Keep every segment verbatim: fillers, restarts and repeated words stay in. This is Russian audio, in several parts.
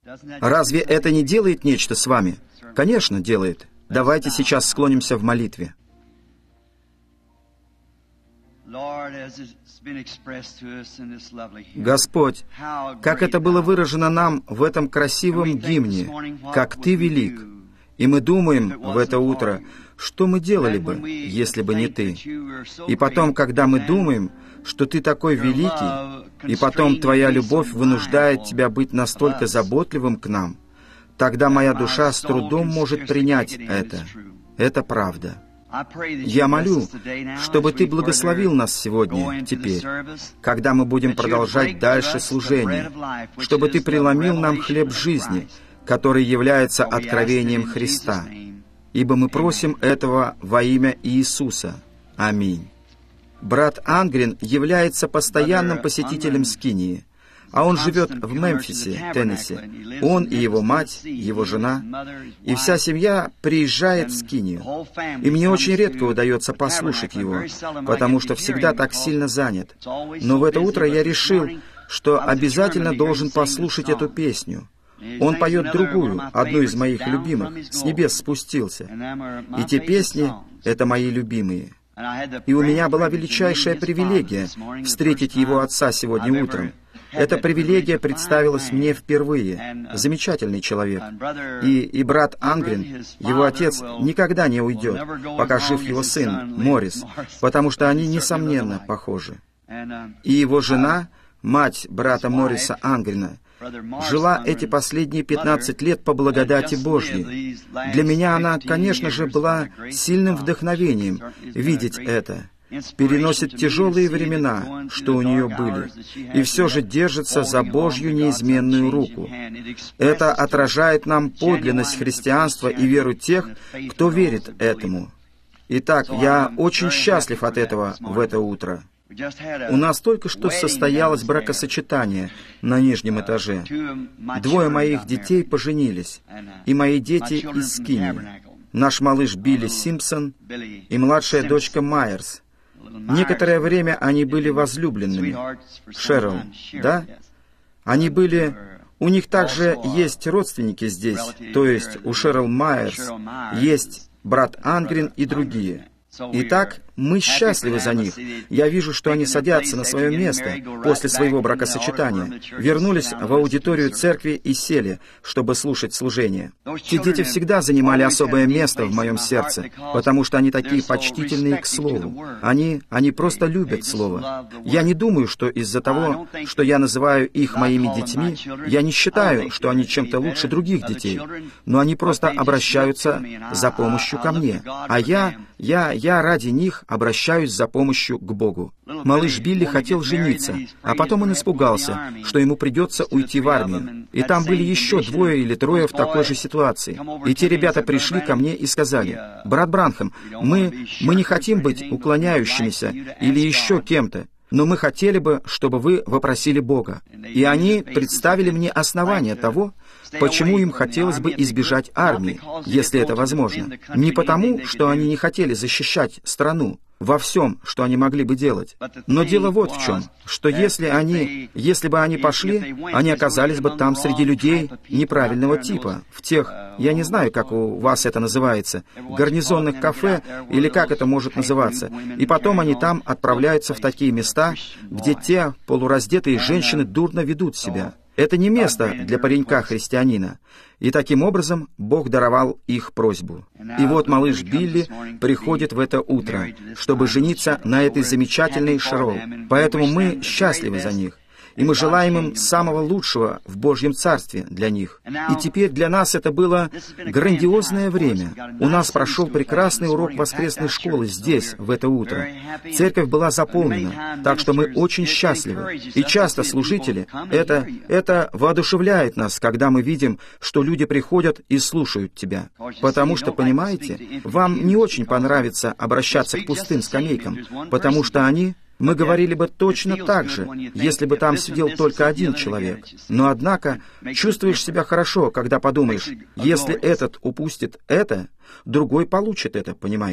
Разве это не делает нечто с вами? Конечно, делает. Давайте сейчас склонимся в молитве. Господь, как это было выражено нам в этом красивом гимне, «Как Ты велик», и мы думаем в это утро, что мы делали бы, если бы не Ты. И потом, когда мы думаем, что Ты такой великий, и потом Твоя любовь вынуждает Тебя быть настолько заботливым к нам, тогда моя душа с трудом может принять это. Это правда. Я молю, чтобы Ты благословил нас сегодня, теперь, когда мы будем продолжать дальше служение, чтобы Ты преломил нам хлеб жизни, который является откровением Христа. Ибо мы просим этого во имя Иисуса. Аминь. Брат Ангрен является постоянным посетителем скинии, а он живет в Мемфисе, Теннесси. Он и его мать, его жена, и вся семья приезжает в скинию. И мне очень редко удается послушать его, потому что всегда так сильно занят. Но в это утро я решил, что обязательно должен послушать эту песню. Он поет другую, одну из моих любимых, «С небес спустился». И те песни — это мои любимые. И у меня была величайшая привилегия встретить его отца сегодня утром. Эта привилегия представилась мне впервые. Замечательный человек. И, и брат Ангрен, его отец, никогда не уйдет, пока жив его сын, Моррис, потому что они, несомненно, похожи. И его жена, мать брата Морриса Ангрена, жила эти последние пятнадцать лет по благодати Божьей. Для меня она, конечно же, была сильным вдохновением видеть это. Переносит тяжелые времена, что у нее были, и все же держится за Божью неизменную руку. Это отражает нам подлинность христианства и веру тех, кто верит этому. Итак, я очень счастлив от этого в это утро. У нас только что состоялось бракосочетание на нижнем этаже. Двое моих детей поженились, и мои дети из скинии. Наш малыш Билли Симпсон и младшая дочка Майерс. Некоторое время они были возлюбленными. Шерил, да? Они были... У них также есть родственники здесь, то есть у Шерил Майерс есть брат Ангрен и другие. Итак, мы счастливы за них. Я вижу, что они садятся на свое место после своего бракосочетания, вернулись в аудиторию церкви и сели, чтобы слушать служение. Те дети всегда занимали особое место в моем сердце, потому что они такие почтительные к Слову. Они, они просто любят Слово. Я не думаю, что из-за того, что я называю их моими детьми, я не считаю, что они чем-то лучше других детей, но они просто обращаются за помощью ко мне, а я, я, я ради них обращаюсь за помощью к Богу. Малыш Билли хотел жениться, а потом он испугался, что ему придется уйти в армию. И там были еще двое или трое в такой же ситуации. И те ребята пришли ко мне и сказали: «Брат Бранхам, мы, мы не хотим быть уклоняющимися или еще кем-то, но мы хотели бы, чтобы вы вопросили Бога». И они представили мне основания того, почему им хотелось бы избежать армии, если это возможно. Не потому, что они не хотели защищать страну во всем, что они могли бы делать. Но дело вот в чем, что если они, если бы они пошли, они оказались бы там среди людей неправильного типа, в тех, я не знаю, как у вас это называется, гарнизонных кафе, или как это может называться, и потом они там отправляются в такие места, где те полураздетые женщины дурно ведут себя. Это не место для паренька-христианина. И таким образом Бог даровал их просьбу. И вот малыш Билли приходит в это утро, чтобы жениться на этой замечательной Шерил. Поэтому мы счастливы за них. И мы желаем им самого лучшего в Божьем Царстве для них. И теперь для нас это было грандиозное время. У нас прошел прекрасный урок воскресной школы здесь, в это утро. Церковь была заполнена, так что мы очень счастливы. И часто служители, это, это воодушевляет нас, когда мы видим, что люди приходят и слушают тебя. Потому что, понимаете, вам не очень понравится обращаться к пустым скамейкам, потому что они... Мы говорили бы точно так же, если бы там сидел только один человек. Но, однако, чувствуешь себя хорошо, когда подумаешь, если этот упустит это, другой получит это, понимаете?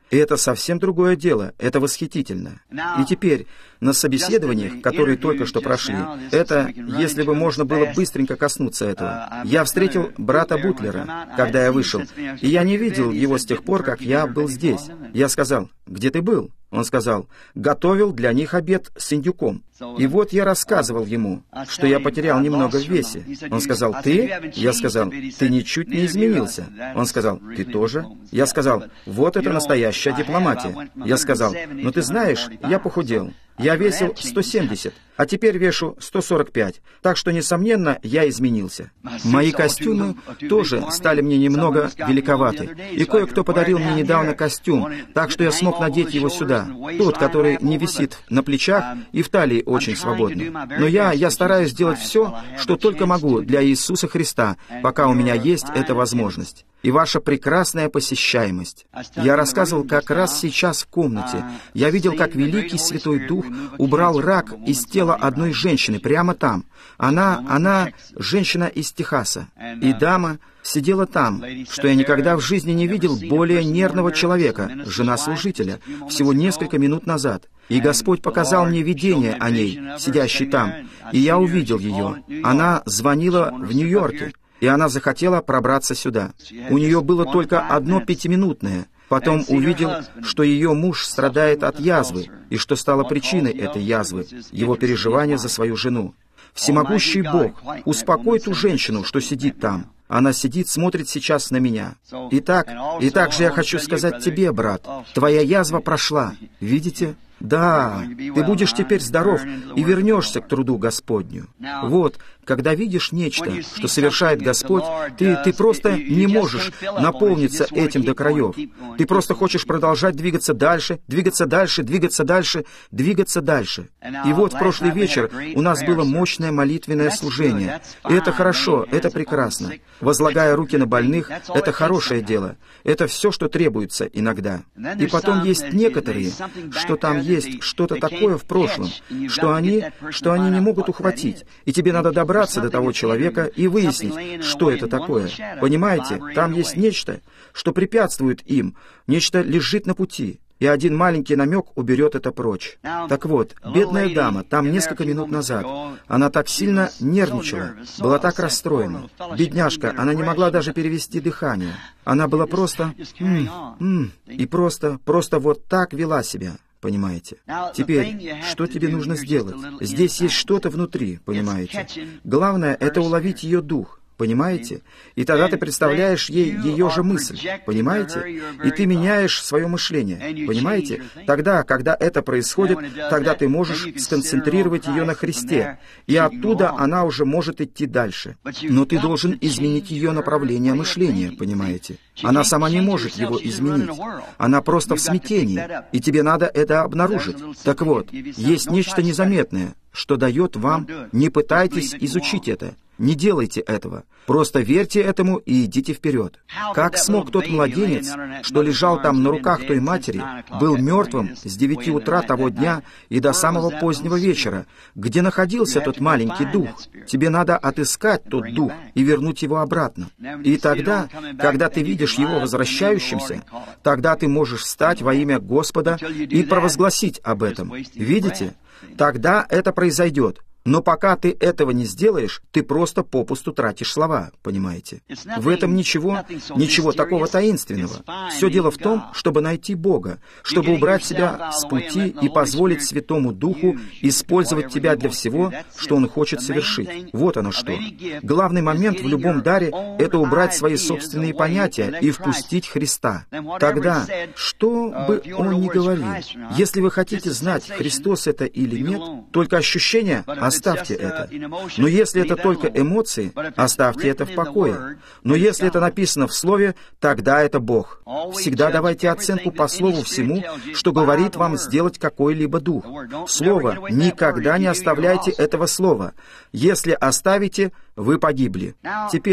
И это совсем другое дело, это восхитительно. И теперь, на собеседованиях, которые только что прошли, это, если бы можно было быстренько коснуться этого, я встретил брата Бутлера, когда я вышел, и я не видел его с тех пор, как я был здесь. Я сказал: «Где ты был?» Он сказал: «Готовил для них обед с индюком». И вот я рассказывал ему, что я потерял немного в весе. Он сказал: «Ты?» Я сказал: «Ты ничуть не изменился». Он сказал: «Ты тоже?» Я сказал: «Вот это настоящая дипломатия». Я сказал: «Ну ты знаешь, я похудел. Я весил сто семьдесят, а теперь вешу сто сорок пять, так что, несомненно, я изменился. Мои костюмы тоже стали мне немного великоваты, и кое-кто подарил мне недавно костюм, так что я смог надеть его сюда, тот, который не висит на плечах и в талии очень свободно. Но я, я стараюсь делать все, что только могу для Иисуса Христа, пока у меня есть эта возможность. И ваша прекрасная посещаемость. Я рассказывал как раз сейчас в комнате. Я видел, как великий Святой Дух убрал рак из тела одной женщины прямо там. Она, она, женщина из Техаса. И дама сидела там, что я никогда в жизни не видел более нервного человека, жена служителя, всего несколько минут назад. И Господь показал мне видение о ней, сидящей там, и я увидел ее. Она звонила в Нью-Йорке, и она захотела пробраться сюда. У нее было только одно пятиминутное. Потом увидел, что ее муж страдает от язвы, и что стало причиной этой язвы, его переживания за свою жену. Всемогущий Бог, успокой ту женщину, что сидит там. Она сидит, смотрит сейчас на меня. Итак, и также я хочу сказать тебе, брат, твоя язва прошла. Видите? Да, ты будешь теперь здоров и вернешься к труду Господню. Вот, когда видишь нечто, что совершает Господь, ты, ты просто не можешь наполниться этим до краев. Ты просто хочешь продолжать двигаться дальше, двигаться дальше, двигаться дальше, двигаться дальше. И вот в прошлый вечер у нас было мощное молитвенное служение. И это хорошо, это прекрасно. Возлагая руки на больных, это хорошее дело. Это все, что требуется иногда. И потом есть некоторые, что там есть что-то такое в прошлом, что они, что они не могут ухватить. И тебе надо добраться до того человека и выяснить, что это такое. Понимаете, там есть нечто, что препятствует им, нечто лежит на пути. И один маленький намек уберет это прочь. Так вот, бедная дама, там несколько минут назад, она так сильно нервничала, была так расстроена. Бедняжка, она не могла даже перевести дыхание. Она была просто... М -м, и просто, просто вот так вела себя. Понимаете? Теперь, что тебе нужно сделать? Здесь есть что-то внутри, понимаете? Главное — это уловить ее дух. Понимаете? И тогда ты представляешь ей ее же мысль. Понимаете? И ты меняешь свое мышление. Понимаете? Тогда, когда это происходит, тогда ты можешь сконцентрировать ее на Христе. И оттуда она уже может идти дальше. Но ты должен изменить ее направление мышления. Понимаете? Она сама не может его изменить. Она просто в смятении. И тебе надо это обнаружить. Так вот, есть нечто незаметное, что дает вам: не пытайтесь изучить это. Не делайте этого. Просто верьте этому и идите вперед. Как смог тот младенец, что лежал там на руках той матери, был мертвым с девяти утра того дня и до самого позднего вечера? Где находился тот маленький дух? Тебе надо отыскать тот дух и вернуть его обратно. И тогда, когда ты видишь его возвращающимся, тогда ты можешь встать во имя Господа и провозгласить об этом. Видите? Тогда это произойдет. Но пока ты этого не сделаешь, ты просто попусту тратишь слова, понимаете? В этом ничего, ничего такого таинственного. Все дело в том, чтобы найти Бога, чтобы убрать себя с пути и позволить Святому Духу использовать тебя для всего, что Он хочет совершить. Вот оно что. Главный момент в любом даре — это убрать свои собственные понятия и впустить Христа. Тогда, что бы Он ни говорил, если вы хотите знать, Христос это или нет, только ощущение — оставьте это. Но если это только эмоции, оставьте это в покое. Но если это написано в Слове, тогда это Бог. Всегда давайте оценку по Слову всему, что говорит вам сделать какой-либо дух. Слово, никогда не оставляйте этого Слова. Если оставите, вы погибли. Теперь,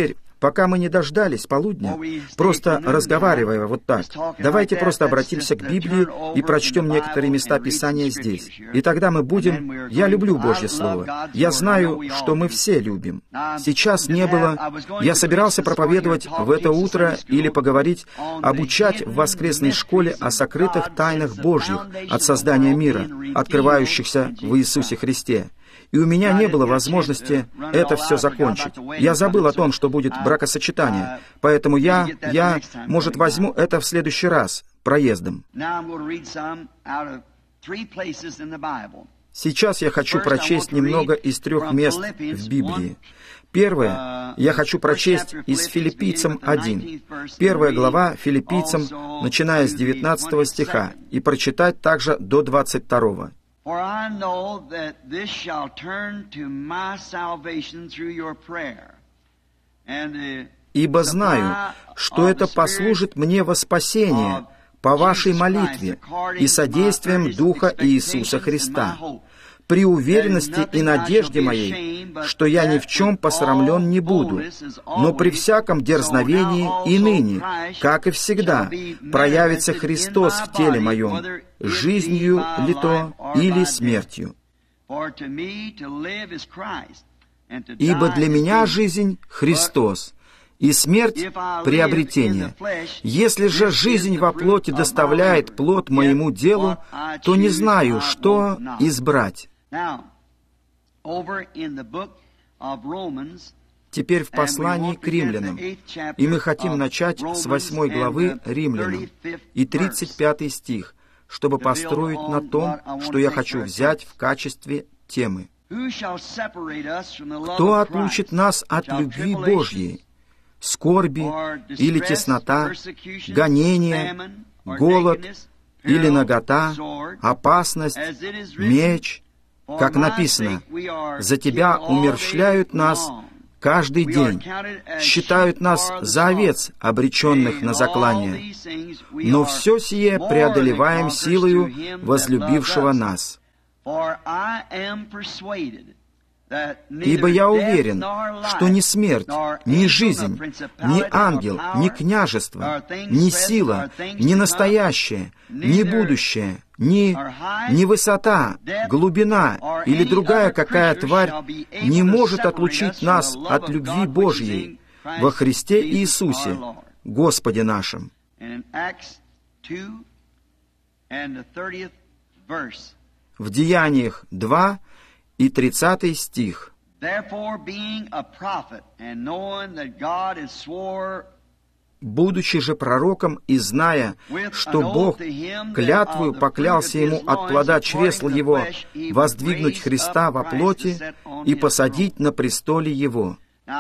пока мы не дождались полудня, просто разговаривая вот так, давайте просто обратимся к Библии и прочтем некоторые места Писания здесь. И тогда мы будем... Я люблю Божье Слово. Я знаю, что мы все любим. Сейчас не было... Я собирался проповедовать в это утро или поговорить, обучать в воскресной школе о сокрытых тайнах Божьих от создания мира, открывающихся в Иисусе Христе. И у меня не было возможности это все закончить. Я забыл о том, что будет бракосочетание, поэтому я, я, может, возьму это в следующий раз, проездом. Сейчас я хочу прочесть немного из трех мест в Библии. Первое, я хочу прочесть из Филиппийцам один, первая глава Филиппийцам, начиная с девятнадцатого стиха, и прочитать также до двадцать второго. For I know that this shall turn to my salvation through your prayer. And «Ибо знаю, что это послужит мне во спасение по вашей молитве и содействием Духа Иисуса Христа, при уверенности и надежде моей, что я ни в чем посрамлен не буду, но при всяком дерзновении и ныне, как и всегда, проявится Христос в теле моем, жизнью ли то или смертью. Ибо для меня жизнь — Христос, и смерть — приобретение. Если же жизнь во плоти доставляет плод моему делу, то не знаю, что избрать». Теперь в послании к римлянам, и мы хотим начать с восьмой главы Римлянам и тридцать пятый стих, чтобы построить на том, что я хочу взять в качестве темы. «Кто отлучит нас от любви Божьей? Скорби или теснота, гонение, голод или нагота, опасность, меч?» Как написано, «За Тебя умерщвляют нас каждый день, считают нас за овец, обреченных на заклание. Но все сие преодолеваем силою возлюбившего нас. Ибо я уверен, что ни смерть, ни жизнь, ни ангел, ни княжество, ни сила, ни настоящее, ни будущее, ни, ни высота, глубина или другая какая тварь не может отлучить нас от любви Божьей во Христе Иисусе, Господе нашим». В Деяниях два и тридцатый стих. «Будучи же пророком и зная, что Бог клятвою поклялся ему от плода чресла его воздвигнуть Христа во плоти и посадить на престоле его».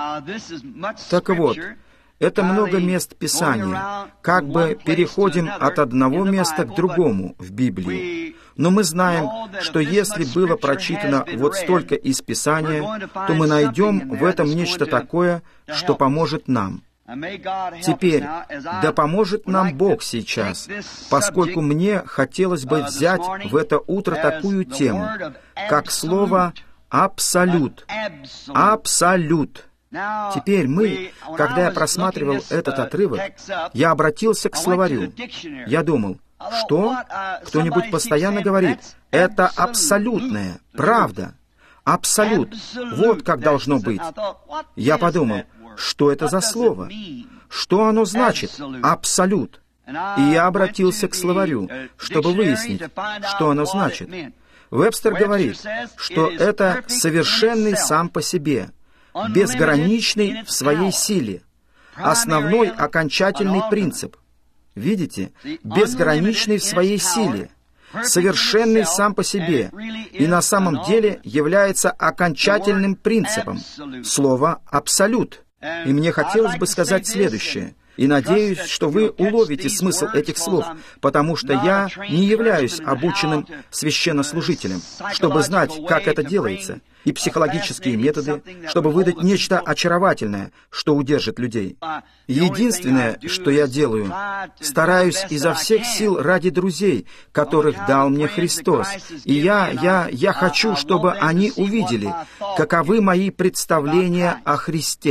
Так вот, это много мест Писания, как бы переходим от одного места к другому в Библии. Но мы знаем, что если было прочитано вот столько из Писания, то мы найдем в этом нечто такое, что поможет нам. Теперь, да поможет нам Бог сейчас, поскольку мне хотелось бы взять в это утро такую тему, как слово «абсолют». Абсолют. Теперь мы, когда я просматривал этот отрывок, я обратился к словарю. Я думал, что? Кто-нибудь постоянно говорит, это абсолютное, правда, абсолют, вот как должно быть. Я подумал, что это за слово? Что оно значит, абсолют? И я обратился к словарю, чтобы выяснить, что оно значит. Вебстер говорит, что это совершенный сам по себе, безграничный в своей силе, основной окончательный принцип. Видите? Безграничный в своей силе, совершенный сам по себе, и на самом деле является окончательным принципом. Слово «абсолют». И мне хотелось бы сказать следующее, и надеюсь, что вы уловите смысл этих слов, потому что я не являюсь обученным священнослужителем, чтобы знать, как это делается, и психологические методы, чтобы выдать нечто очаровательное, что удержит людей. Единственное, что я делаю, стараюсь изо всех сил ради друзей, которых дал мне Христос, и я, я, я хочу, чтобы они увидели, каковы мои представления о Христе.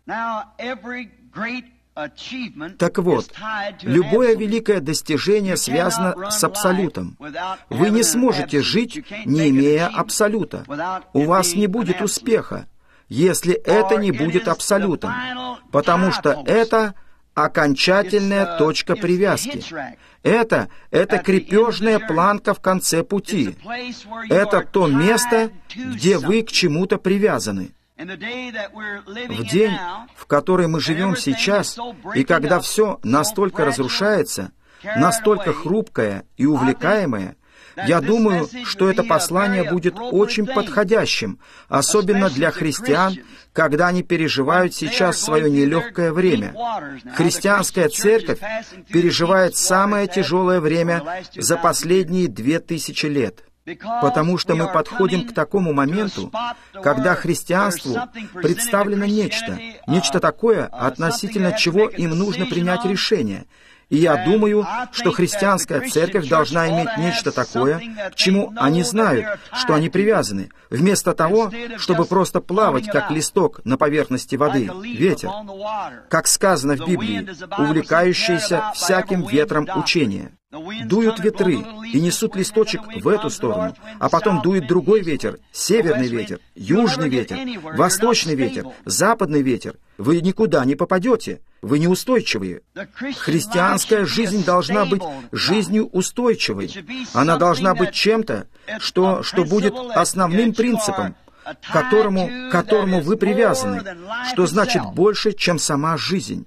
Так вот, любое великое достижение связано с абсолютом. Вы не сможете жить, не имея абсолюта. У вас не будет успеха, если это не будет абсолютом, потому что это окончательная точка привязки. Это, это крепежная планка в конце пути. Это то место, где вы к чему-то привязаны. В день, в который мы живем сейчас, и когда все настолько разрушается, настолько хрупкое и увлекаемое, я думаю, что это послание будет очень подходящим, особенно для христиан, когда они переживают сейчас свое нелегкое время. Христианская церковь переживает самое тяжелое время за последние две тысячи лет. Потому что мы подходим к такому моменту, когда христианству представлено нечто, нечто такое, относительно чего им нужно принять решение. И я думаю, что христианская церковь должна иметь нечто такое, к чему они знают, что они привязаны, вместо того, чтобы просто плавать, как листок на поверхности воды, ветер. Как сказано в Библии, увлекающиеся всяким ветром учения. Дуют ветры и несут листочек в эту сторону, а потом дует другой ветер, северный ветер, южный ветер, восточный ветер, западный ветер. Вы никуда не попадете, вы неустойчивые. Христианская жизнь должна быть жизнью устойчивой. Она должна быть чем-то, что, что будет основным принципом, к которому, к которому вы привязаны, что значит больше, чем сама жизнь.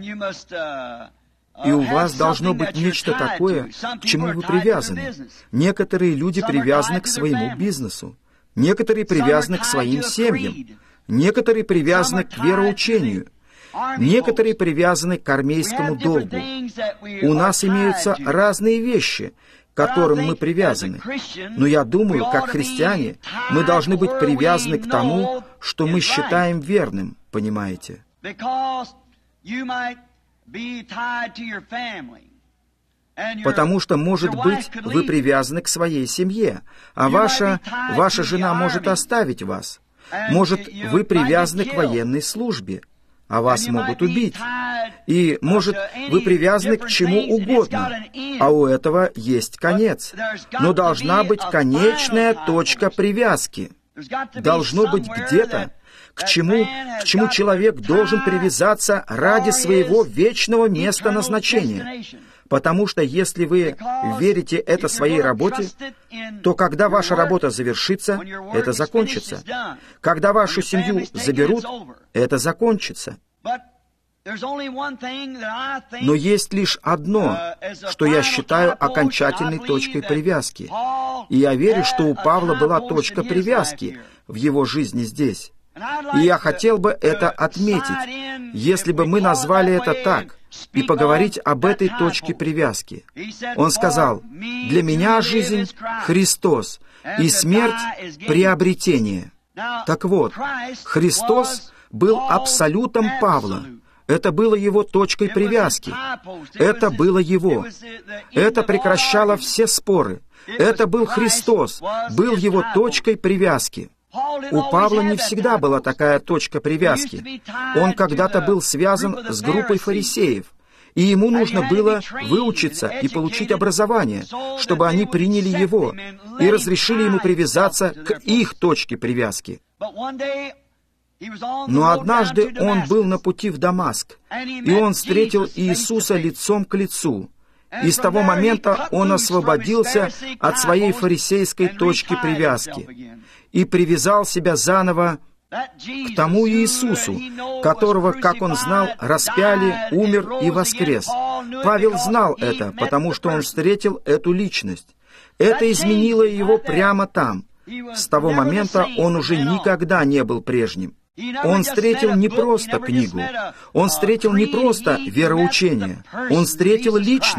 И у вас должно быть нечто такое, к чему вы привязаны. Некоторые люди привязаны к своему бизнесу. Некоторые привязаны к своим семьям. Некоторые привязаны к вероучению. Некоторые привязаны к армейскому долгу. У нас имеются разные вещи, к которым мы привязаны. Но я думаю, как христиане, мы должны быть привязаны к тому, что мы считаем верным, понимаете? Потому что, может быть, вы привязаны к своей семье, а ваша, ваша жена может оставить вас. Может, вы привязаны к военной службе, а вас могут убить. И, может, вы привязаны к чему угодно, а у этого есть конец. Но должна быть конечная точка привязки. Должно быть где-то, к чему, к чему человек должен привязаться ради своего вечного места назначения. Потому что если вы верите это своей работе, то когда ваша работа завершится, это закончится. Когда вашу семью заберут, это закончится. Но есть лишь одно, что я считаю окончательной точкой привязки. И я верю, что у Павла была точка привязки в его жизни здесь. И я хотел бы это отметить, если бы мы назвали это так, и поговорить об этой точке привязки. Он сказал: «Для меня жизнь — Христос, и смерть — приобретение». Так вот, Христос был абсолютом Павла. Это было его точкой привязки. Это было его. Это прекращало все споры. Это был Христос, был его точкой привязки. У Павла не всегда была такая точка привязки. Он когда-то был связан с группой фарисеев, и ему нужно было выучиться и получить образование, чтобы они приняли его и разрешили ему привязаться к их точке привязки. Но однажды он был на пути в Дамаск, и он встретил Иисуса лицом к лицу. И с того момента он освободился от своей фарисейской точки привязки и привязал себя заново к тому Иисусу, которого, как он знал, распяли, умер и воскрес. Павел знал это, потому что он встретил эту личность. Это изменило его прямо там. С того момента он уже никогда не был прежним. Он встретил не просто книгу, он встретил не просто вероучение, он встретил личность,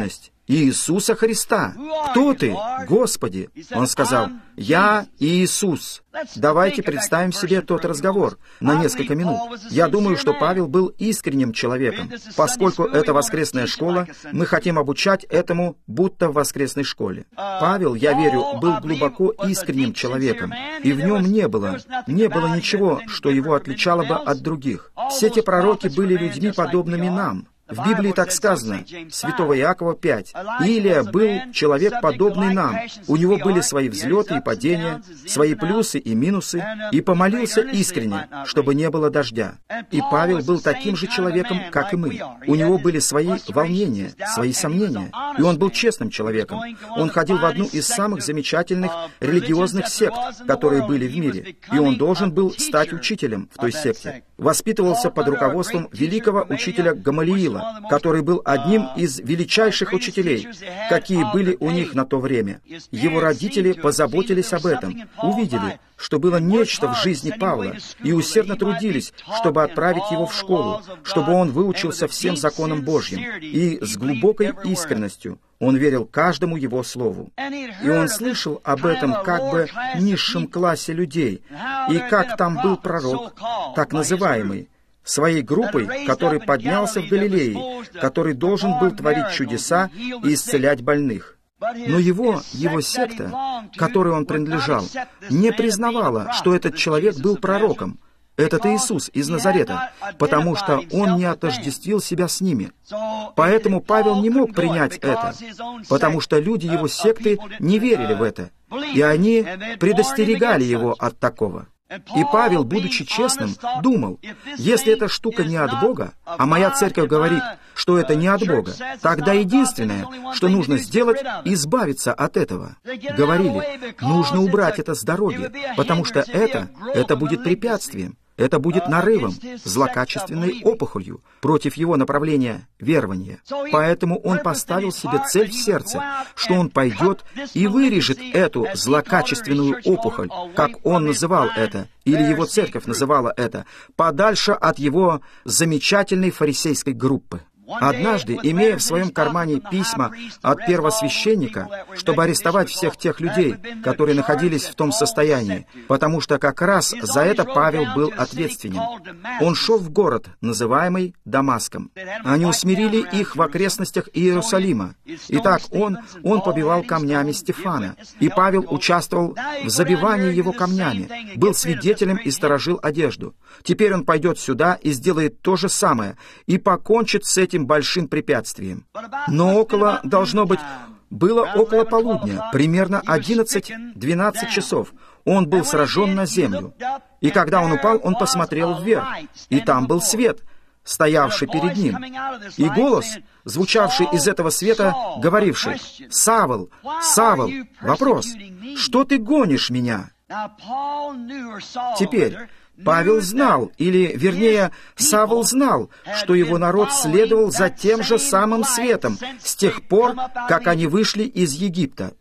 Иисуса Христа. Кто ты, Господи? Он сказал, я Иисус. Давайте представим себе тот разговор на несколько минут. Я думаю, что Павел был искренним человеком. Поскольку это воскресная школа, мы хотим обучать этому, будто в воскресной школе. Павел, я верю, был глубоко искренним человеком, и в нем не было, не было ничего, что его отличало бы от других. Все эти пророки были людьми, подобными нам. В Библии так сказано, святого Иакова пять. Илия был человек, подобный нам. У него были свои взлеты и падения, свои плюсы и минусы, и помолился искренне, чтобы не было дождя. И Павел был таким же человеком, как и мы. У него были свои волнения, свои сомнения, и он был честным человеком. Он ходил в одну из самых замечательных религиозных сект, которые были в мире, и он должен был стать учителем в той секте. Воспитывался под руководством великого учителя Гамалиила, который был одним из величайших учителей, какие были у них на то время. Его родители позаботились об этом, увидели, что было нечто в жизни Павла, и усердно трудились, чтобы отправить его в школу, чтобы он выучился всем законам Божьим, и с глубокой искренностью он верил каждому его слову. И он слышал об этом как бы низшем классе людей, и как там был пророк, так называемый, своей группой, который поднялся в Галилее, который должен был творить чудеса и исцелять больных. Но его, его секта, которой он принадлежал, не признавала, что этот человек был пророком, этот Иисус из Назарета, потому что он не отождествил себя с ними. Поэтому Павел не мог принять это, потому что люди его секты не верили в это, и они предостерегали его от такого. И Павел, будучи честным, думал, если эта штука не от Бога, а моя церковь говорит, что это не от Бога, тогда единственное, что нужно сделать, избавиться от этого. Говорили, нужно убрать это с дороги, потому что это, это будет препятствием. Это будет нарывом, злокачественной опухолью против его направления верования. Поэтому он поставил себе цель в сердце, что он пойдет и вырежет эту злокачественную опухоль, как он называл это, или его церковь называла это, подальше от его замечательной фарисейской группы. Однажды, имея в своем кармане письма от первосвященника, чтобы арестовать всех тех людей, которые находились в том состоянии, потому что как раз за это Павел был ответственен. Он шел в город, называемый Дамаском. Они усмирили их в окрестностях Иерусалима. Итак, он, он побивал камнями Стефана, и Павел участвовал в забивании его камнями, был свидетелем и сторожил одежду. Теперь он пойдет сюда и сделает то же самое, и покончит с этим большим препятствием. Но около, должно быть, было около полудня, примерно одиннадцать-двенадцать часов, он был сражен на землю. И когда он упал, он посмотрел вверх, и там был свет, стоявший перед ним. И голос, звучавший из этого света, говоривший: «Савл, Савл, вопрос, что ты гонишь меня?» Теперь, Павел знал, или, вернее, Савл знал, что его народ следовал за тем же самым светом с тех пор, как они вышли из Египта.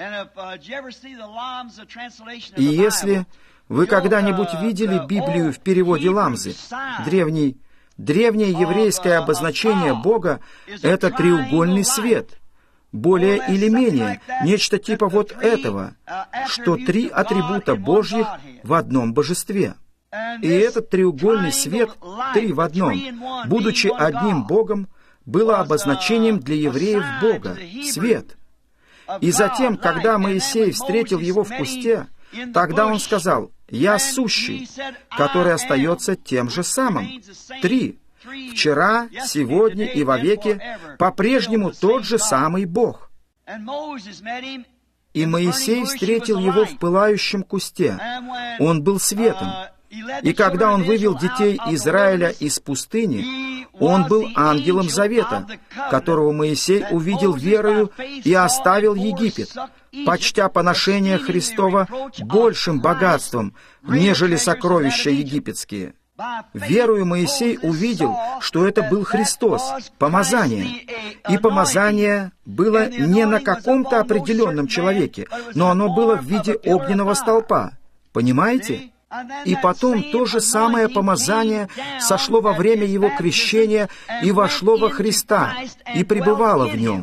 И если вы когда-нибудь видели Библию в переводе Ламзы, древний, древнее еврейское обозначение Бога — это треугольный свет, более или менее, нечто типа вот этого, что три атрибута Божьих в одном божестве. И этот треугольный свет, три в одном, будучи одним Богом, было обозначением для евреев Бога, свет. И затем, когда Моисей встретил его в кусте, тогда он сказал: «Я сущий», который остается тем же самым. Три. Вчера, сегодня и вовеки по-прежнему тот же самый Бог. И Моисей встретил его в пылающем кусте. Он был светом. И когда он вывел детей Израиля из пустыни, он был ангелом завета, которого Моисей увидел верою и оставил Египет, почтя поношение Христова большим богатством, нежели сокровища египетские. Верою Моисей увидел, что это был Христос, помазание. И помазание было не на каком-то определенном человеке, но оно было в виде огненного столпа. Понимаете? И потом то же самое помазание сошло во время его крещения и вошло во Христа, и пребывало в нем.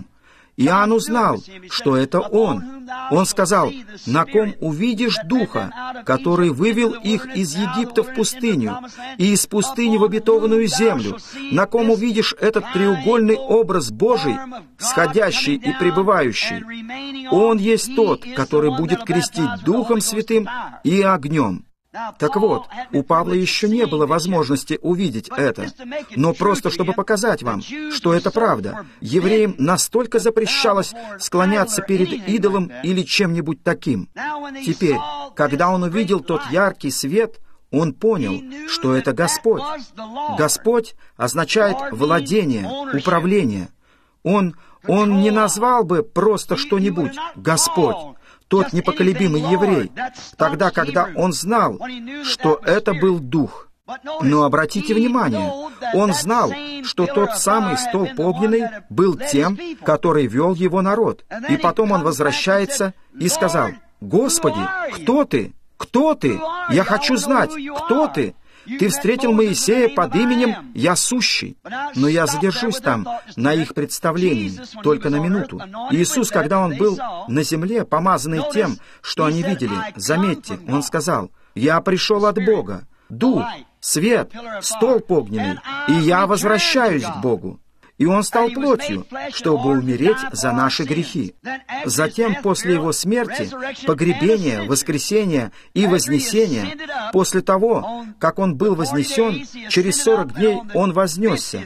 Иоанн узнал, что это он. Он сказал: «На ком увидишь Духа, который вывел их из Египта в пустыню и из пустыни в обетованную землю, на ком увидишь этот треугольный образ Божий, сходящий и пребывающий, он есть тот, который будет крестить Духом Святым и огнем». Так вот, у Павла еще не было возможности увидеть это, но просто чтобы показать вам, что это правда, евреям настолько запрещалось склоняться перед идолом или чем-нибудь таким. Теперь, когда он увидел тот яркий свет, он понял, что это Господь. Господь означает владение, управление. Он, он не назвал бы просто что-нибудь «Господь», тот непоколебимый еврей, тогда, когда он знал, что это был Дух. Но обратите внимание, он знал, что тот самый столб огненный был тем, который вел его народ. И потом он возвращается и сказал: «Господи, кто ты? Кто ты? Я хочу знать, кто ты? Ты встретил Моисея под именем «Я сущий». Но я задержусь там, на их представлении, только на минуту. Иисус, когда Он был на земле, помазанный тем, что они видели, заметьте, Он сказал: «Я пришел от Бога, Дух, свет, столб огненный, и я возвращаюсь к Богу». И Он стал плотью, чтобы умереть за наши грехи. Затем, после Его смерти, погребения, воскресения и вознесения, после того, как Он был вознесен, через сорок дней Он вознесся,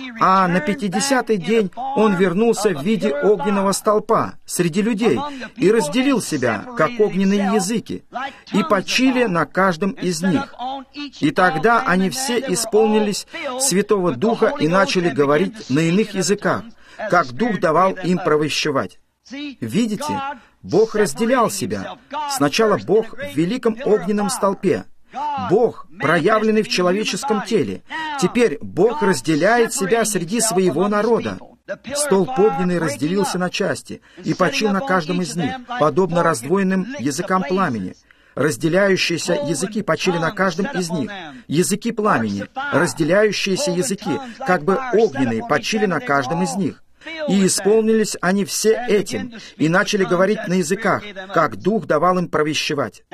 а на пятидесятый день Он вернулся в виде огненного столпа среди людей и разделил себя, как огненные языки, и почили на каждом из них. И тогда они все исполнились Святого Духа и начали говорить на иных языках, как Дух давал им провещевать. Видите, Бог разделял себя. Сначала Бог в великом огненном столпе, Бог, проявленный в человеческом теле. Теперь Бог разделяет себя среди своего народа. Столб огненный разделился на части и почил на каждом из них, подобно раздвоенным языкам пламени. Разделяющиеся языки почили на каждом из них. Языки пламени, разделяющиеся языки, как бы огненные, почили на каждом из них. И исполнились они все этим, и начали говорить на языках, как Дух давал им провещевать.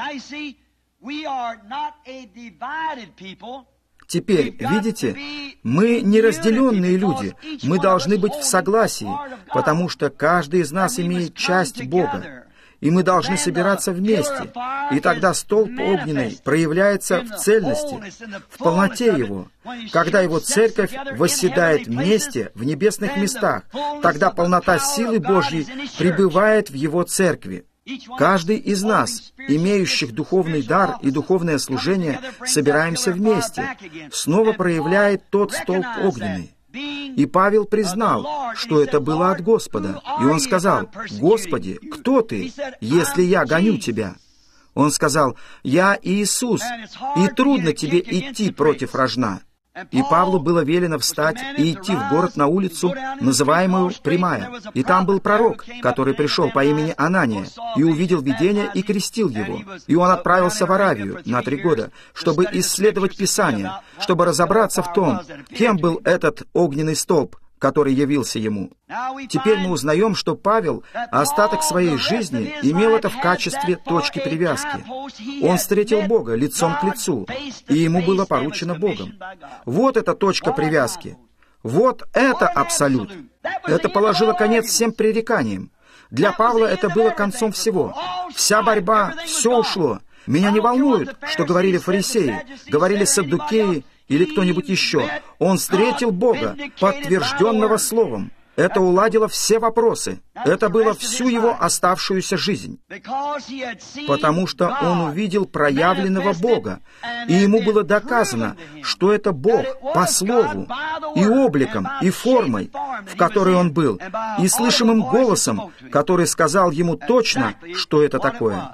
Теперь, видите, мы не разделенные люди, мы должны быть в согласии, потому что каждый из нас имеет часть Бога. И мы должны собираться вместе, и тогда столб огненный проявляется в цельности, в полноте его. Когда его церковь восседает вместе в небесных местах, тогда полнота силы Божьей пребывает в его церкви. Каждый из нас, имеющих духовный дар и духовное служение, собираемся вместе, снова проявляет тот столб огненный. И Павел признал, что это было от Господа. И он сказал: «Господи, кто Ты, если я гоню Тебя?» Он сказал: «Я Иисус, и трудно Тебе идти против рожна». И Павлу было велено встать и идти в город на улицу, называемую Прямая. И там был пророк, который пришел по имени Анания, и увидел видение и крестил его. И он отправился в Аравию на три года, чтобы исследовать Писание, чтобы разобраться в том, кем был этот огненный столб, который явился ему. Теперь мы узнаем, что Павел остаток своей жизни имел это в качестве точки привязки. Он встретил Бога лицом к лицу, и ему было поручено Богом. Вот эта точка привязки. Вот это абсолют. Это положило конец всем пререканиям. Для Павла это было концом всего. Вся борьба, все ушло. Меня не волнует, что говорили фарисеи, говорили саддукеи или кто-нибудь еще. Он встретил Бога, подтвержденного Словом. Это уладило все вопросы. Это было всю его оставшуюся жизнь. Потому что он увидел проявленного Бога, и ему было доказано, что это Бог по слову, и обликом, и формой, в которой он был, и слышимым голосом, который сказал ему точно, что это такое.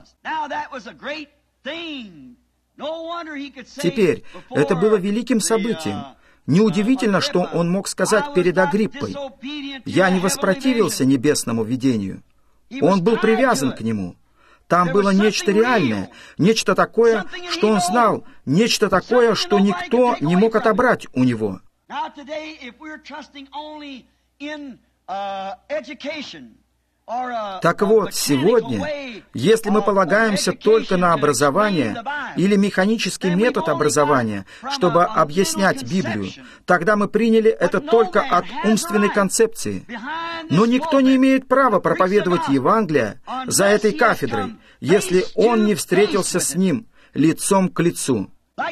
Теперь, это было великим событием. Неудивительно, что он мог сказать перед Агриппой: «Я не воспротивился небесному видению». Он был привязан к нему. Там было нечто реальное, нечто такое, что он знал, нечто такое, что никто не мог отобрать у него. Так вот, сегодня, если мы полагаемся только на образование или механический метод образования, чтобы объяснять Библию, тогда мы приняли это только от умственной концепции. Но никто не имеет права проповедовать Евангелие за этой кафедрой, если он не встретился с ним лицом к лицу.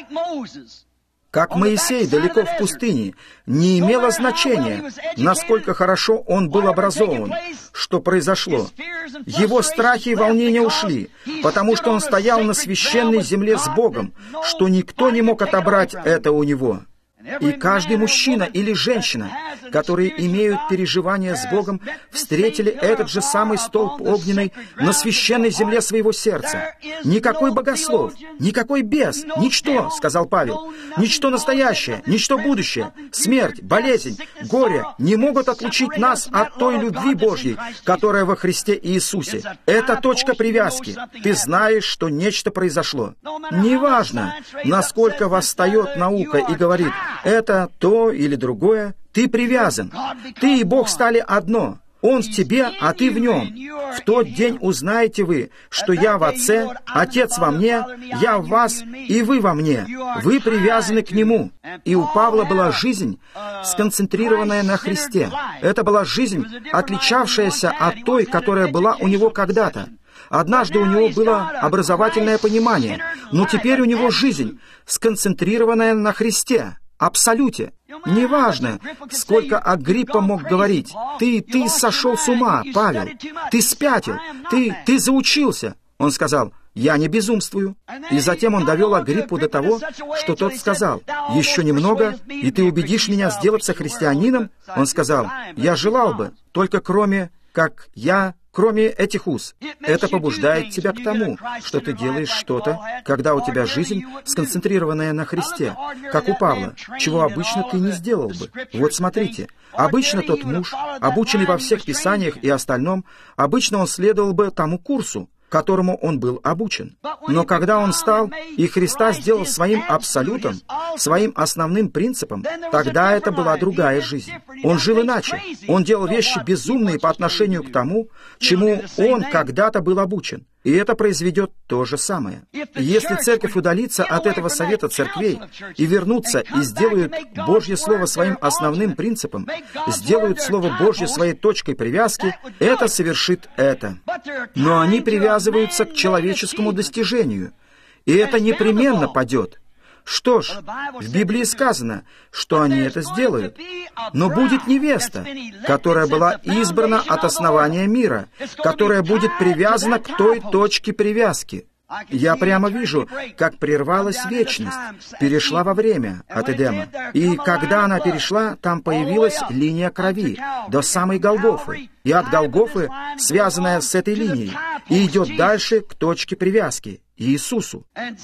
Как Моисей далеко в пустыне, не имело значения, насколько хорошо он был образован, что произошло. Его страхи и волнения ушли, потому что он стоял на священной земле с Богом, что никто не мог отобрать это у него. И каждый мужчина или женщина, которые имеют переживания с Богом, встретили этот же самый столб огненный на священной земле своего сердца. Никакой богослов, никакой бес, ничто, сказал Павел, ничто настоящее, ничто будущее, смерть, болезнь, горе не могут отлучить нас от той любви Божьей, которая во Христе Иисусе. Это точка привязки. Ты знаешь, что нечто произошло. Неважно, насколько восстает наука и говорит, это, то или другое, ты привязан. Ты и Бог стали одно. Он в тебе, а ты в нем. В тот день узнаете вы, что я в Отце, Отец во мне, я в вас, и вы во мне. Вы привязаны к Нему. И у Павла была жизнь, сконцентрированная на Христе. Это была жизнь, отличавшаяся от той, которая была у него когда-то. Однажды у него было образовательное понимание, но теперь у него жизнь, сконцентрированная на Христе, абсолюте. Неважно, сколько Агриппа мог говорить, «Ты, ты сошел с ума, Павел, ты спятил, ты, ты заучился». Он сказал, «Я не безумствую». И затем он довел Агриппу до того, что тот сказал, «Еще немного, и ты убедишь меня сделаться христианином?» Он сказал, «Я желал бы, только кроме, как я, кроме этих уз». Это побуждает тебя к тому, что ты делаешь что-то, когда у тебя жизнь, сконцентрированная на Христе, как у Павла, чего обычно ты не сделал бы. Вот смотрите, обычно тот муж, обученный во всех писаниях и остальном, обычно он следовал бы тому курсу, которому он был обучен. Но когда он стал и Христа сделал своим абсолютом, своим основным принципом, тогда это была другая жизнь. Он жил иначе. Он делал вещи безумные по отношению к тому, чему он когда-то был обучен. И это произведет то же самое. Если церковь удалится от этого совета церквей и вернутся и сделают Божье Слово своим основным принципом, сделают Слово Божье своей точкой привязки, это совершит это. Но они привязываются к человеческому достижению, и это непременно падет. Что ж, в Библии сказано, что они это сделают. Но будет невеста, которая была избрана от основания мира, которая будет привязана к той точке привязки. Я прямо вижу, как прервалась вечность, перешла во время от Эдема. И когда она перешла, там появилась линия крови до самой Голгофы. И от Голгофы, связанная с этой линией, и идет дальше к точке привязки, Иисусу.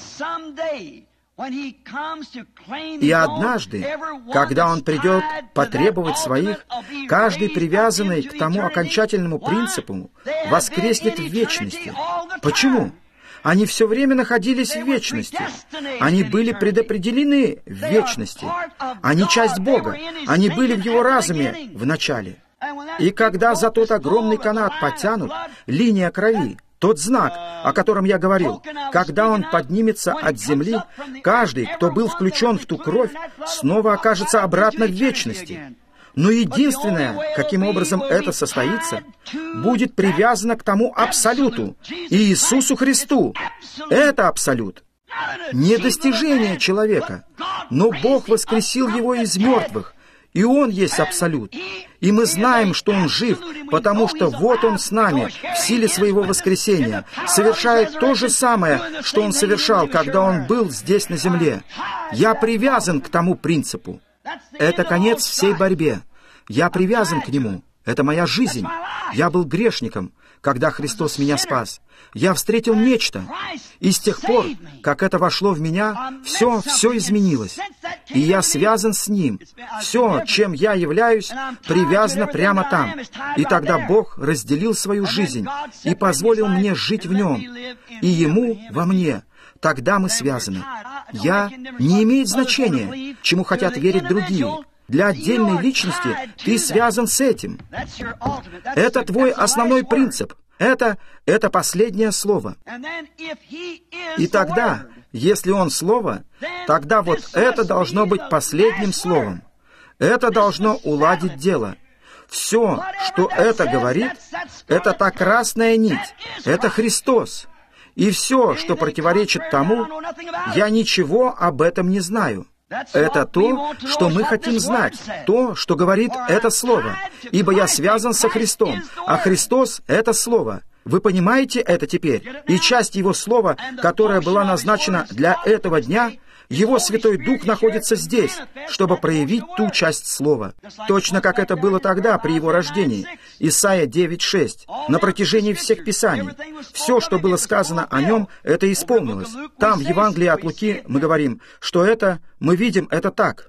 И однажды, когда Он придет потребовать своих, каждый привязанный к тому окончательному принципу воскреснет в вечности. Почему? Они все время находились в вечности. Они были предопределены в вечности. Они часть Бога. Они были в Его разуме в начале. И когда за тот огромный канат потянут линия крови, тот знак, о котором я говорил, когда он поднимется от земли, каждый, кто был включен в ту кровь, снова окажется обратно в вечности. Но единственное, каким образом это состоится, будет привязано к тому абсолюту, Иисусу Христу. Это абсолют. Не достижение человека, но Бог воскресил его из мертвых, и Он есть абсолют. И мы знаем, что Он жив, потому что вот Он с нами, в силе Своего воскресения, совершает то же самое, что Он совершал, когда Он был здесь на земле. Я привязан к тому принципу. Это конец всей борьбе. Я привязан к Нему. Это моя жизнь. Я был грешником, когда Христос меня спас. Я встретил нечто. И с тех пор, как это вошло в меня, все, все изменилось. И я связан с Ним. Все, чем я являюсь, привязано прямо там. И тогда Бог разделил свою жизнь и позволил мне жить в Нем, и Ему во мне. Тогда мы связаны. «Я» не имеет значения, чему хотят верить другие. Для отдельной личности ты связан с этим. Это твой основной принцип. Это, это последнее слово. И тогда, если он слово, тогда вот это должно быть последним словом. Это должно уладить дело. Все, что это говорит, это та красная нить. Это Христос. И все, что противоречит тому, я ничего об этом не знаю. Это то, что мы хотим знать, то, что говорит это Слово. Ибо я связан со Христом, а Христос — это Слово. Вы понимаете это теперь? И часть Его Слова, которая была назначена для этого дня, Его Святой Дух находится здесь, чтобы проявить ту часть Слова. Точно как это было тогда, при Его рождении. Исайя девять шесть. На протяжении всех Писаний. Все, что было сказано о Нем, это исполнилось. Там, в Евангелии от Луки, мы говорим, что это, мы видим это так.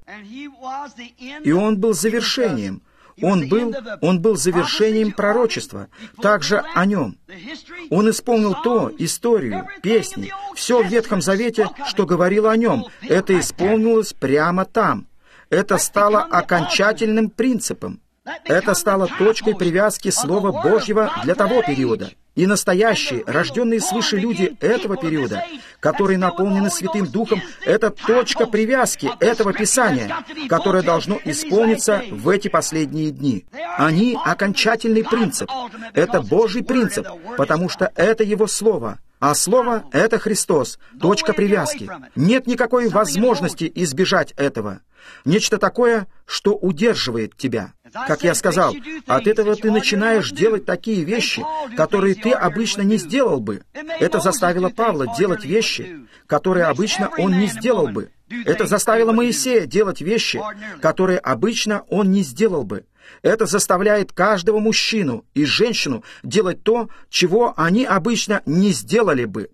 И Он был завершением. Он был, он был завершением пророчества, также о Нем. Он исполнил то, историю, песни, все в Ветхом Завете, что говорило о Нем. Это исполнилось прямо там. Это стало окончательным принципом. Это стало точкой привязки Слова Божьего для того периода. И настоящие, рожденные свыше люди этого периода, которые наполнены Святым Духом, это точка привязки этого Писания, которое должно исполниться в эти последние дни. Они — окончательный принцип. Это Божий принцип, потому что это Его Слово. А Слово — это Христос, точка привязки. Нет никакой возможности избежать этого. Нечто такое, что удерживает тебя. Как я сказал, от этого ты начинаешь делать такие вещи, которые ты обычно не сделал бы. Это заставило Павла делать вещи, которые обычно он не сделал бы. Это заставило Моисея делать вещи, которые обычно он не сделал бы. Это заставляет каждого мужчину и женщину делать то, чего они обычно не сделали бы.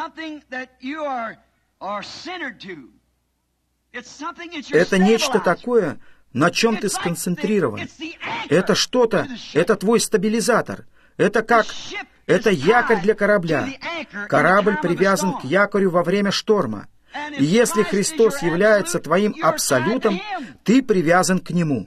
Это нечто такое, на чем ты сконцентрирован. Это что-то, это твой стабилизатор. Это как, это якорь для корабля. Корабль привязан к якорю во время шторма. И если Христос является твоим абсолютом, ты привязан к Нему.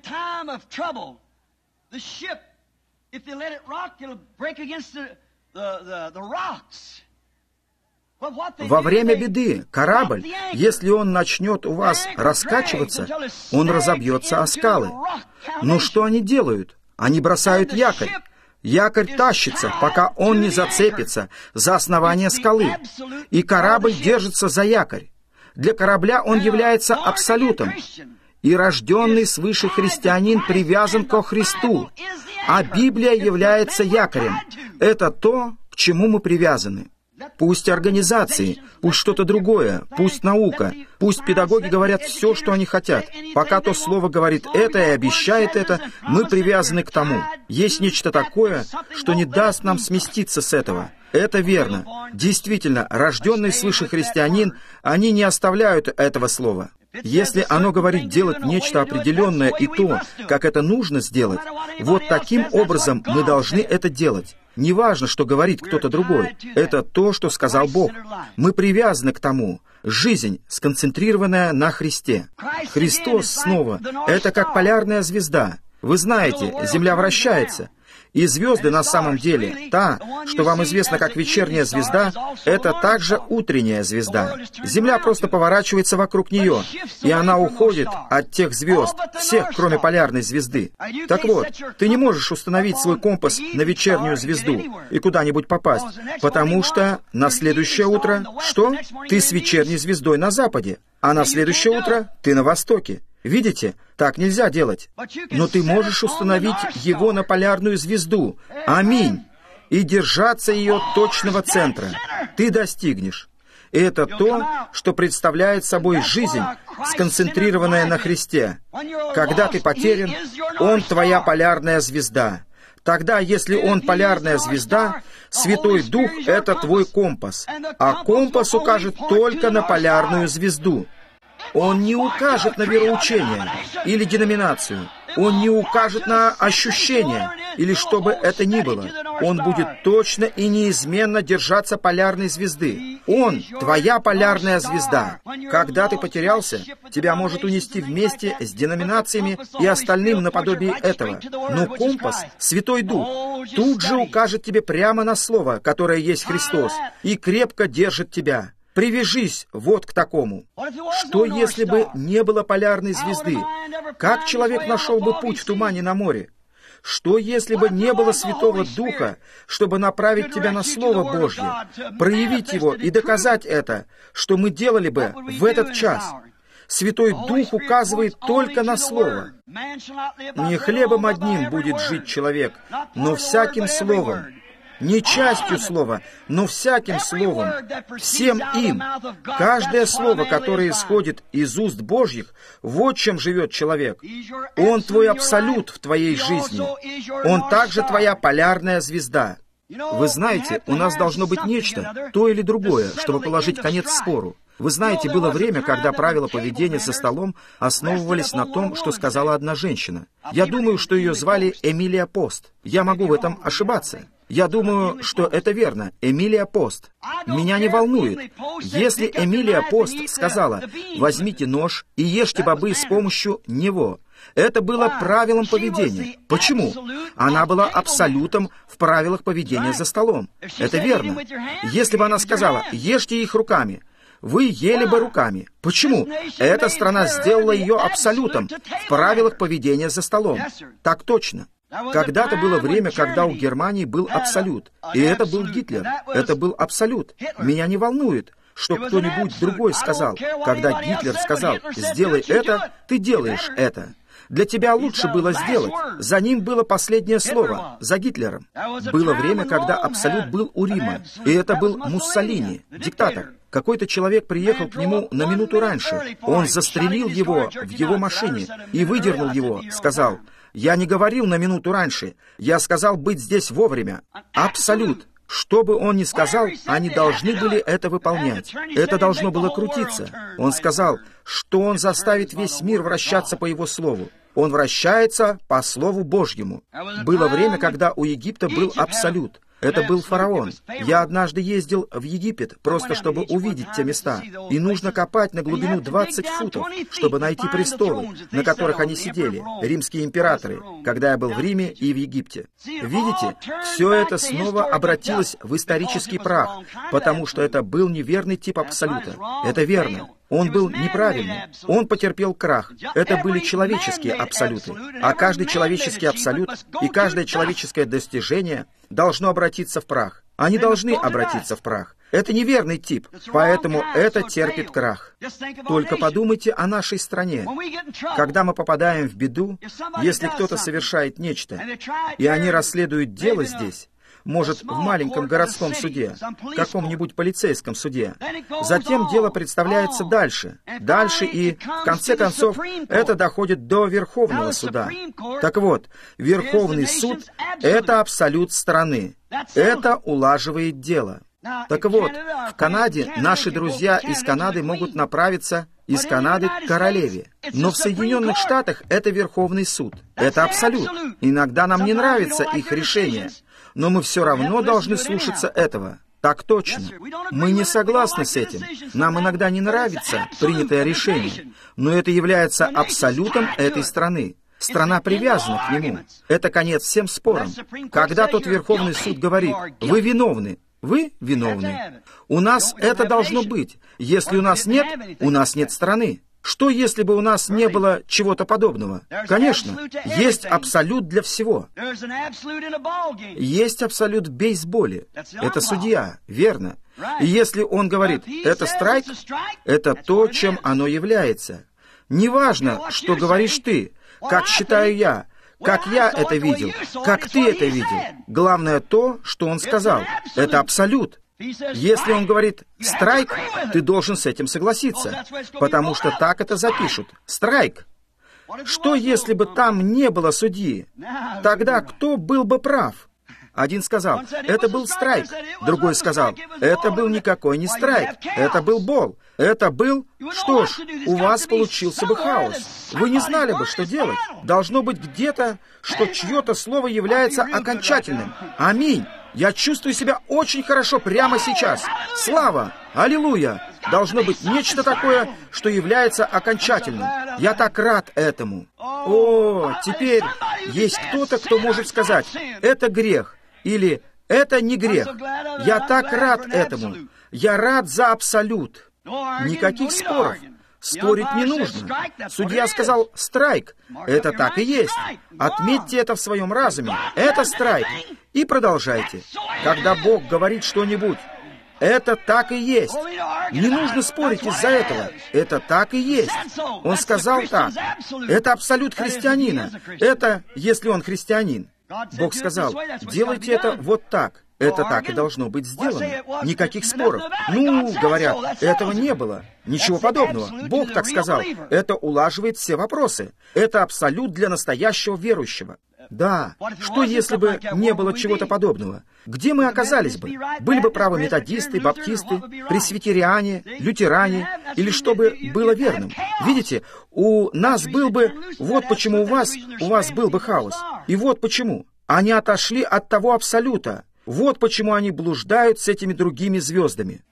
Во время беды корабль, если он начнет у вас раскачиваться, он разобьется о скалы. Но что они делают? Они бросают якорь. Якорь тащится, пока он не зацепится за основание скалы. И корабль держится за якорь. Для корабля он является абсолютом. И рожденный свыше христианин привязан ко Христу. А Библия является якорем. Это то, к чему мы привязаны. Пусть организации, пусть что-то другое, пусть наука, пусть педагоги говорят все, что они хотят. Пока то слово говорит это и обещает это, мы привязаны к тому. Есть нечто такое, что не даст нам сместиться с этого. Это верно. Действительно, рожденный свыше христианин, они не оставляют этого слова. Если оно говорит делать нечто определенное и то, как это нужно сделать, вот таким образом мы должны это делать. Неважно, что говорит кто-то другой. Это то, что сказал Бог. Мы привязаны к тому. Жизнь, сконцентрированная на Христе. Христос снова — это как полярная звезда. Вы знаете, Земля вращается. И звезды на самом деле, та, что вам известна как вечерняя звезда, это также утренняя звезда. Земля просто поворачивается вокруг нее, и она уходит от тех звезд, всех, кроме полярной звезды. Так вот, ты не можешь установить свой компас на вечернюю звезду и куда-нибудь попасть, потому что на следующее утро, что? Ты с вечерней звездой на западе, а на следующее утро ты на востоке. Видите? Так нельзя делать. Но ты можешь установить его на полярную звезду. Аминь. И держаться ее точного центра. Ты достигнешь. И это то, что представляет собой жизнь, сконцентрированная на Христе. Когда ты потерян, Он твоя полярная звезда. Тогда, если Он полярная звезда, Святой Дух — это твой компас. А компас укажет только на полярную звезду. Он не укажет на вероучение или деноминацию. Он не укажет на ощущение. или что бы это ни было, он будет точно и неизменно держаться полярной звезды. Он — твоя полярная звезда. Когда ты потерялся, тебя может унести вместе с деноминациями и остальным наподобие этого. Но компас, Святой Дух, тут же укажет тебе прямо на Слово, которое есть Христос, и крепко держит тебя. Привяжись вот к такому. Что, если бы не было полярной звезды? Как человек нашел бы путь в тумане на море? Что, если бы не было Святого Духа, чтобы направить тебя на Слово Божье, проявить его и доказать это, что мы делали бы в этот час? Святой Дух указывает только на Слово. Не хлебом одним будет жить человек, но всяким словом. Не частью слова, но всяким словом, всем им. Каждое слово, которое исходит из уст Божьих, вот чем живет человек. Он твой абсолют в твоей жизни. Он также твоя полярная звезда. Вы знаете, у нас должно быть нечто, то или другое, чтобы положить конец спору. Вы знаете, было время, когда правила поведения за столом основывались на том, что сказала одна женщина. Я думаю, что ее звали Эмилия Пост. Я могу в этом ошибаться. Я думаю, что это верно. Эмилия Пост. Меня не волнует. Если Эмилия Пост сказала: «Возьмите нож и ешьте бобы с помощью него», это было правилом поведения. Почему? Она была абсолютом в правилах поведения за столом. Это верно. Если бы она сказала: «Ешьте их руками», вы ели бы руками. Почему? Эта страна сделала ее абсолютом в правилах поведения за столом. Так точно. Когда-то было время, когда у Германии был абсолют, и это был Гитлер. Это был абсолют. Меня не волнует, что кто-нибудь другой сказал. Когда Гитлер сказал: «Сделай это», ты делаешь это. Для тебя лучше было сделать. За ним было последнее слово, за Гитлером. Было время, когда абсолют был у Рима, и это был Муссолини, диктатор. Какой-то человек приехал к нему на минуту раньше. Он застрелил его в его машине и выдернул его, сказал: «Я не говорил на минуту раньше, я сказал быть здесь вовремя». Абсолют. Что бы он ни сказал, они должны были это выполнять. Это должно было крутиться. Он сказал, что он заставит весь мир вращаться по его слову. Он вращается по Слову Божьему. Было время, когда у Египта был абсолют. Это был фараон. Я однажды ездил в Египет, просто чтобы увидеть те места. И нужно копать на глубину двадцать футов, чтобы найти престолы, на которых они сидели, римские императоры, когда я был в Риме и в Египте. Видите, все это снова обратилось в исторический прах, потому что это был неверный тип абсолюта. Это верно. Он был неправильный. Он потерпел крах. Это были человеческие абсолюты. А каждый человеческий абсолют и каждое человеческое достижение должно обратиться в прах. Они должны обратиться в прах. Это неверный тип, поэтому это терпит крах. Только подумайте о нашей стране. Когда мы попадаем в беду, если кто-то совершает нечто, и они расследуют дело здесь, может, в маленьком городском суде, каком-нибудь полицейском суде. Затем дело представляется дальше, дальше, и, в конце концов, это доходит до Верховного суда. Так вот, Верховный суд — это абсолют страны. Это улаживает дело. Так вот, в Канаде наши друзья из Канады могут направиться из Канады к королеве. Но в Соединенных Штатах это Верховный суд. Это абсолют. Иногда нам не нравится их решение, но мы все равно должны слушаться этого. Так точно. Мы не согласны с этим. Нам иногда не нравится принятое решение, но это является абсолютом этой страны. Страна привязана к нему. Это конец всем спорам. Когда тот Верховный суд говорит: «Вы виновны», вы виновны. У нас это должно быть. Если у нас нет, у нас нет страны. Что, если бы у нас не было чего-то подобного? Конечно, есть абсолют для всего. Есть абсолют в бейсболе. Это судья, верно. И если он говорит: «Это страйк», это то, чем оно является. Неважно, что говоришь ты, как считаю я, как я это видел, как ты это видел. Главное то, что он сказал. Это абсолют. Если он говорит «страйк», ты должен с этим согласиться, потому что так это запишут. Страйк. Что, если бы там не было судьи? Тогда кто был бы прав? Один сказал: «Это был страйк». Другой сказал: «Это был никакой не страйк, это был бол. это был... Что ж, у вас получился бы хаос. Вы не знали бы, что делать. Должно быть где-то, что чье-то слово является окончательным. Аминь. Я чувствую себя очень хорошо прямо сейчас. Слава! Аллилуйя! Должно быть нечто такое, что является окончательным. Я так рад этому. О, теперь есть кто-то, кто может сказать, это грех, или это не грех. Я так рад этому. Я рад за абсолют. Никаких споров. Спорить не нужно. Судья сказал «страйк». Это так и есть. Отметьте это в своем разуме. Это страйк. И продолжайте. Когда Бог говорит что-нибудь, это так и есть. Не нужно спорить из-за этого. Это так и есть. Он сказал так. Это абсолют христианина. Это, если он христианин. Бог сказал, делайте это вот так. Это так и должно быть сделано. Никаких споров. Ну, говорят, этого не было. Ничего подобного. Бог так сказал. Это улаживает все вопросы. Это абсолют для настоящего верующего. Да. Что, если бы не было чего-то подобного? Где мы оказались бы? Были бы правы методисты, баптисты, пресвитериане, лютеране, или что бы было верным? Видите, у нас был бы... Вот почему у вас, у вас был бы хаос. И вот почему. Они отошли от того абсолюта. Вот почему они блуждают с этими другими звездами.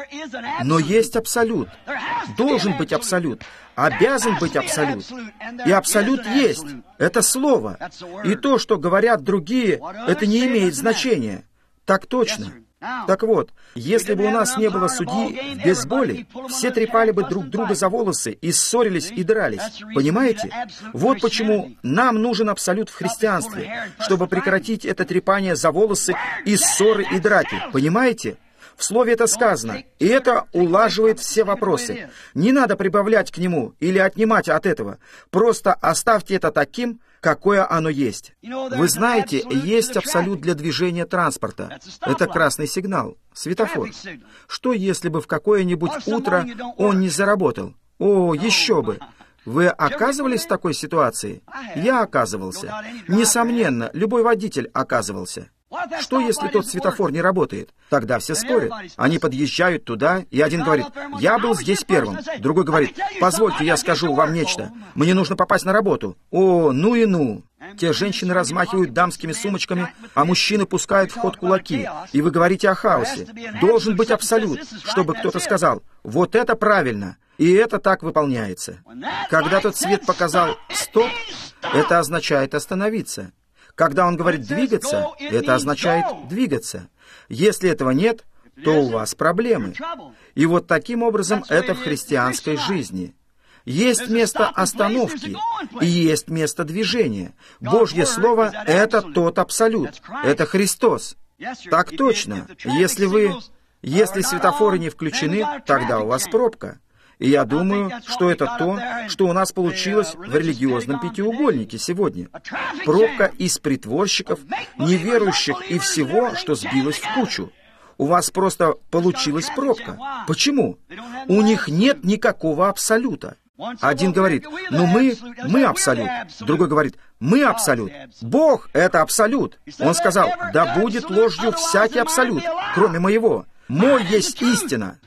Но есть абсолют. Должен быть абсолют. Обязан быть абсолют. И абсолют есть. Это слово. И то, что говорят другие, это не имеет значения. Так точно. Так вот, если бы у нас не было судьи в бейсболе, все трепали бы друг друга за волосы и ссорились и дрались. Понимаете? Вот почему нам нужен абсолют в христианстве, чтобы прекратить это трепание за волосы и ссоры и драки. Понимаете? В слове это сказано, и это улаживает все вопросы. Не надо прибавлять к нему или отнимать от этого. Просто оставьте это таким, какое оно есть. Вы знаете, есть абсолют для движения транспорта. Это красный сигнал, светофор. Что, если бы в какое-нибудь утро он не заработал? О, еще бы! Вы оказывались в такой ситуации? Я оказывался. Несомненно, любой водитель оказывался. Что, если тот светофор не работает? Тогда все спорят. Они подъезжают туда, и один говорит, «Я был здесь первым». Другой говорит, «Позвольте, я скажу вам нечто. Мне нужно попасть на работу». О, ну и ну! Те женщины размахивают дамскими сумочками, а мужчины пускают в ход кулаки. И вы говорите о хаосе. Должен быть абсолют, чтобы кто-то сказал, «Вот это правильно». И это так выполняется. Когда тот свет показал «стоп», это означает остановиться. Когда он говорит «двигаться», это означает «двигаться». Если этого нет, то у вас проблемы. И вот таким образом это в христианской жизни. Есть место остановки и есть место движения. Божье Слово — это тот абсолют. Это Христос. Так точно. Если вы... Если светофоры не включены, тогда у вас пробка. И я думаю, что это то, что у нас получилось в религиозном пятиугольнике сегодня. Пробка из притворщиков, неверующих и всего, что сбилось в кучу. У вас просто получилась пробка. Почему? У них нет никакого абсолюта. Один говорит, ну мы, мы абсолют. Другой говорит, мы абсолют. Бог — это абсолют. Он сказал, да будет ложью всякий абсолют, кроме моего. Мой есть истина.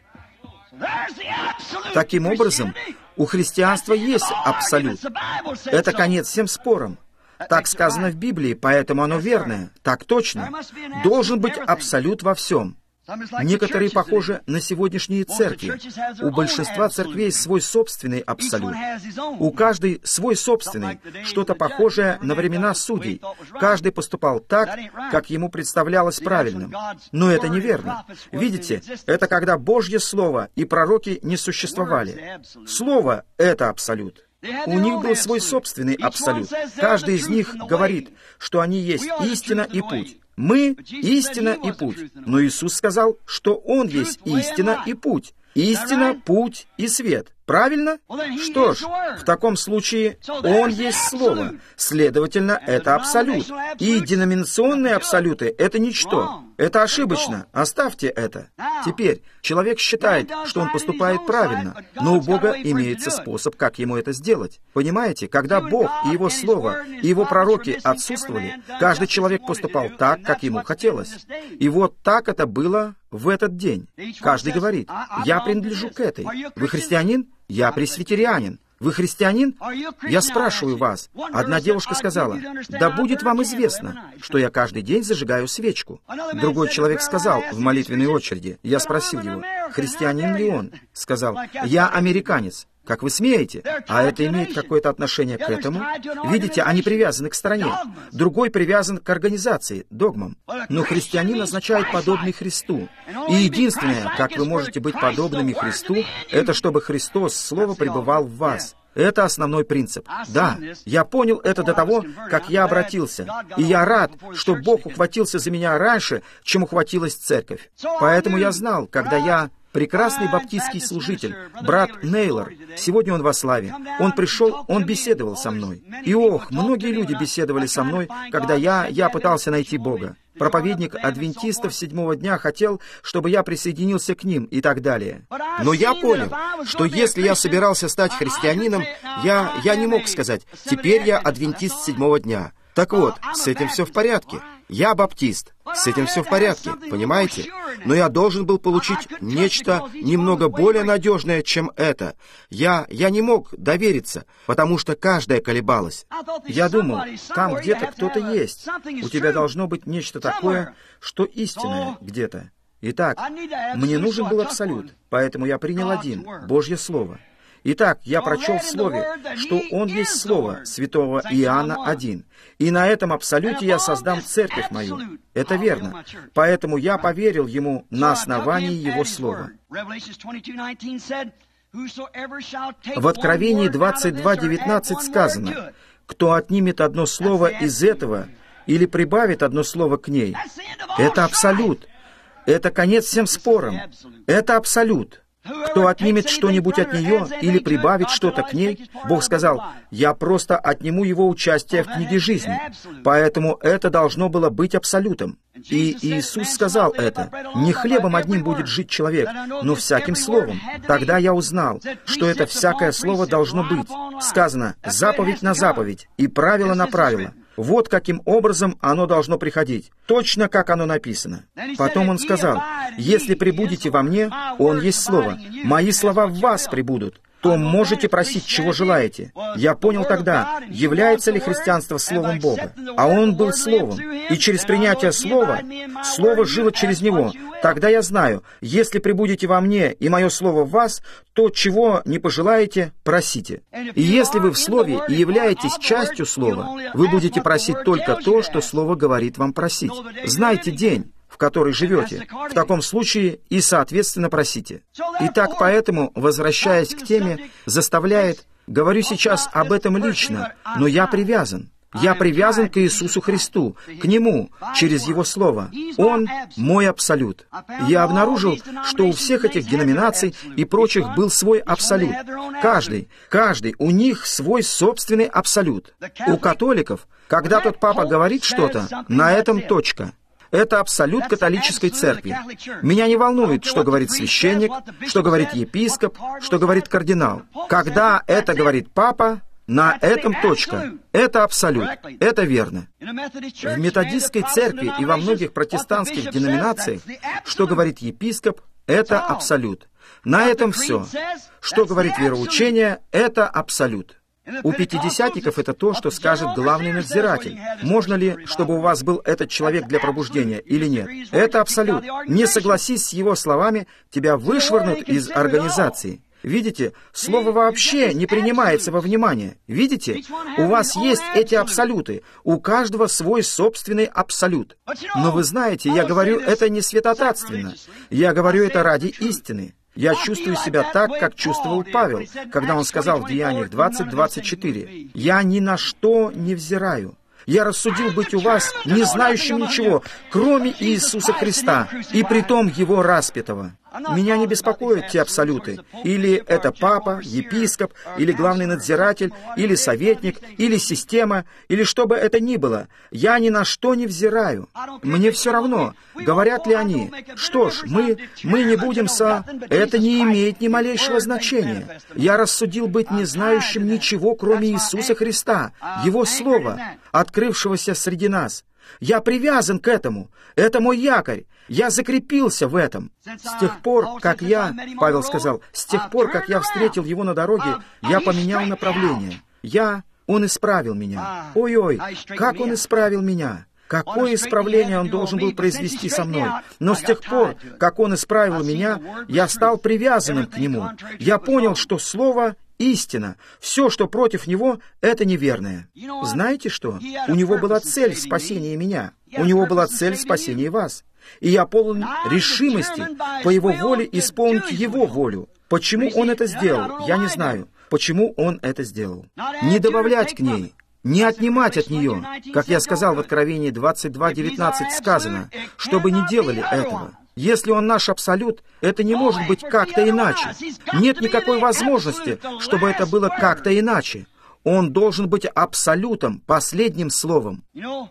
Таким образом, у христианства есть абсолют. Это конец всем спорам. Так сказано в Библии, поэтому оно верное. Так точно. Должен быть абсолют во всем. Некоторые похожи на сегодняшние церкви. У большинства церквей свой собственный абсолют. У каждой свой собственный, что-то похожее на времена судей. Каждый поступал так, как ему представлялось правильным. Но это неверно. Видите, это когда Божье Слово и пророки не существовали. Слово — это абсолют. У них был свой собственный абсолют. Каждый из них говорит, что они есть истина и путь. Мы — истина и путь. Но Иисус сказал, что Он есть истина и путь. Истина, путь и свет. Правильно? Что ж, в таком случае Он есть Слово. Следовательно, это абсолют. И деноминационные абсолюты — это ничто. Это ошибочно. Оставьте это. Теперь, человек считает, что он поступает правильно, но у Бога имеется способ, как ему это сделать. Понимаете, когда Бог и Его Слово, и Его пророки отсутствовали, каждый человек поступал так, как ему хотелось. И вот так это было в этот день. Каждый говорит: «Я принадлежу к этой». Вы христианин? Я пресвитерианин. Вы христианин? Я спрашиваю вас. Одна девушка сказала: «Да будет вам известно, что я каждый день зажигаю свечку». Другой человек сказал в молитвенной очереди, я спросил его, христианин ли он? Сказал: «Я американец». Как вы смеете? А это имеет какое-то отношение к этому? Видите, они привязаны к стране. Другой привязан к организации, догмам. Но христианин означает подобный Христу. И единственное, как вы можете быть подобными Христу, это чтобы Христос, Слово, пребывал в вас. Это основной принцип. Да, я понял это до того, как я обратился. И я рад, что Бог ухватился за меня раньше, чем ухватилась церковь. Поэтому я знал, когда я... Прекрасный баптистский служитель, брат Нейлор, сегодня он во славе. Он пришел, он беседовал со мной. И ох, многие люди беседовали со мной, когда я, я пытался найти Бога. Проповедник адвентистов седьмого дня хотел, чтобы я присоединился к ним и так далее. Но я понял, что если я собирался стать христианином, я, я не мог сказать: «Теперь я адвентист седьмого дня». Так вот, с этим все в порядке. Я баптист. С этим все в порядке, понимаете? Но я должен был получить нечто немного более надежное, чем это. Я, я не мог довериться, потому что каждая колебалась. Я думал, там где-то кто-то есть. У тебя должно быть нечто такое, что истинное где-то. Итак, мне нужен был абсолют, поэтому я принял один, Божье Слово. Итак, я прочел в Слове, что Он есть Слово, святого Иоанна один. И на этом абсолюте я создам церковь мою. Это верно. Поэтому я поверил Ему на основании Его Слова. В Откровении двадцать два девятнадцать сказано: «Кто отнимет одно слово из этого или прибавит одно слово к ней». Это абсолют. Это конец всем спорам. Это абсолют. Кто отнимет что-нибудь от нее или прибавит что-то к ней, Бог сказал: «Я просто отниму его участие в книге жизни». Поэтому это должно было быть абсолютом. И Иисус сказал это: «Не хлебом одним будет жить человек, но всяким словом». Тогда я узнал, что это всякое слово должно быть. Сказано: «Заповедь на заповедь и правило на правило». Вот каким образом оно должно приходить, точно как оно написано. Потом он сказал: «Если пребудете во мне, Он есть Слово, мои слова в вас пребудут, то можете просить, чего желаете». Я понял тогда, является ли христианство Словом Бога. А Он был Словом, и через принятие Слова, Слово жило через Него. Тогда я знаю, если пребудете во мне, и мое Слово в вас, то, чего не пожелаете, просите. И если вы в Слове и являетесь частью Слова, вы будете просить только то, что Слово говорит вам просить. Знайте день, в который живете. В таком случае и, соответственно, просите. Итак, поэтому, возвращаясь к теме, заставляет, говорю сейчас об этом лично, но я привязан. Я привязан к Иисусу Христу, к Нему, через Его Слово. Он мой абсолют. Я обнаружил, что у всех этих деноминаций и прочих был свой абсолют. Каждый, каждый, у них свой собственный абсолют. У католиков, когда тот папа говорит что-то, на этом точка. Это абсолют католической церкви. Меня не волнует, что говорит священник, что говорит епископ, что говорит кардинал. Когда это говорит папа, на этом точка. Это абсолют. Это верно. В методистской церкви и во многих протестантских деноминациях, что говорит епископ, это абсолют. На этом все. Что говорит вероучение, это абсолют. У пятидесятников это то, что скажет главный надзиратель. Можно ли, чтобы у вас был этот человек для пробуждения или нет? Это абсолют. Не согласись с его словами, тебя вышвырнут из организации. Видите, слово вообще не принимается во внимание. Видите, у вас есть эти абсолюты, у каждого свой собственный абсолют. Но вы знаете, я говорю это не святотатственно, я говорю это ради истины. Я чувствую себя так, как чувствовал Павел, когда он сказал в Деяниях двадцать двадцать четыре: «Я ни на что не взираю. Я рассудил быть у вас не знающим ничего, кроме Иисуса Христа, и притом Его распятого». Меня не беспокоят те абсолюты. Или это папа, епископ, или главный надзиратель, или советник, или система, или что бы это ни было. Я ни на что не взираю. Мне все равно, говорят ли они. Что ж, мы, мы не будем со... Это не имеет ни малейшего значения. Я рассудил быть не знающим ничего, кроме Иисуса Христа, Его Слова, открывшегося среди нас. Я привязан к этому. Это мой якорь. Я закрепился в этом. С тех пор, как я, Павел сказал, с тех пор, как я встретил его на дороге, я поменял направление. Я, он исправил меня. Ой-ой, как он исправил меня. Какое исправление он должен был произвести со мной. Но с тех пор, как он исправил меня, я стал привязанным к нему. Я понял, что слово истина. Все, что против него, это неверное. Знаете что? У него была цель в спасении меня. У него была цель в спасении вас. И я полон решимости по его воле исполнить его волю. Почему он это сделал, я не знаю. Почему он это сделал. Не добавлять к ней, не отнимать от нее. Как я сказал в Откровении двадцать два девятнадцать сказано, чтобы не делали этого. Если он наш абсолют, это не может быть как-то иначе. Нет никакой возможности, чтобы это было как-то иначе. Он должен быть абсолютом, последним словом.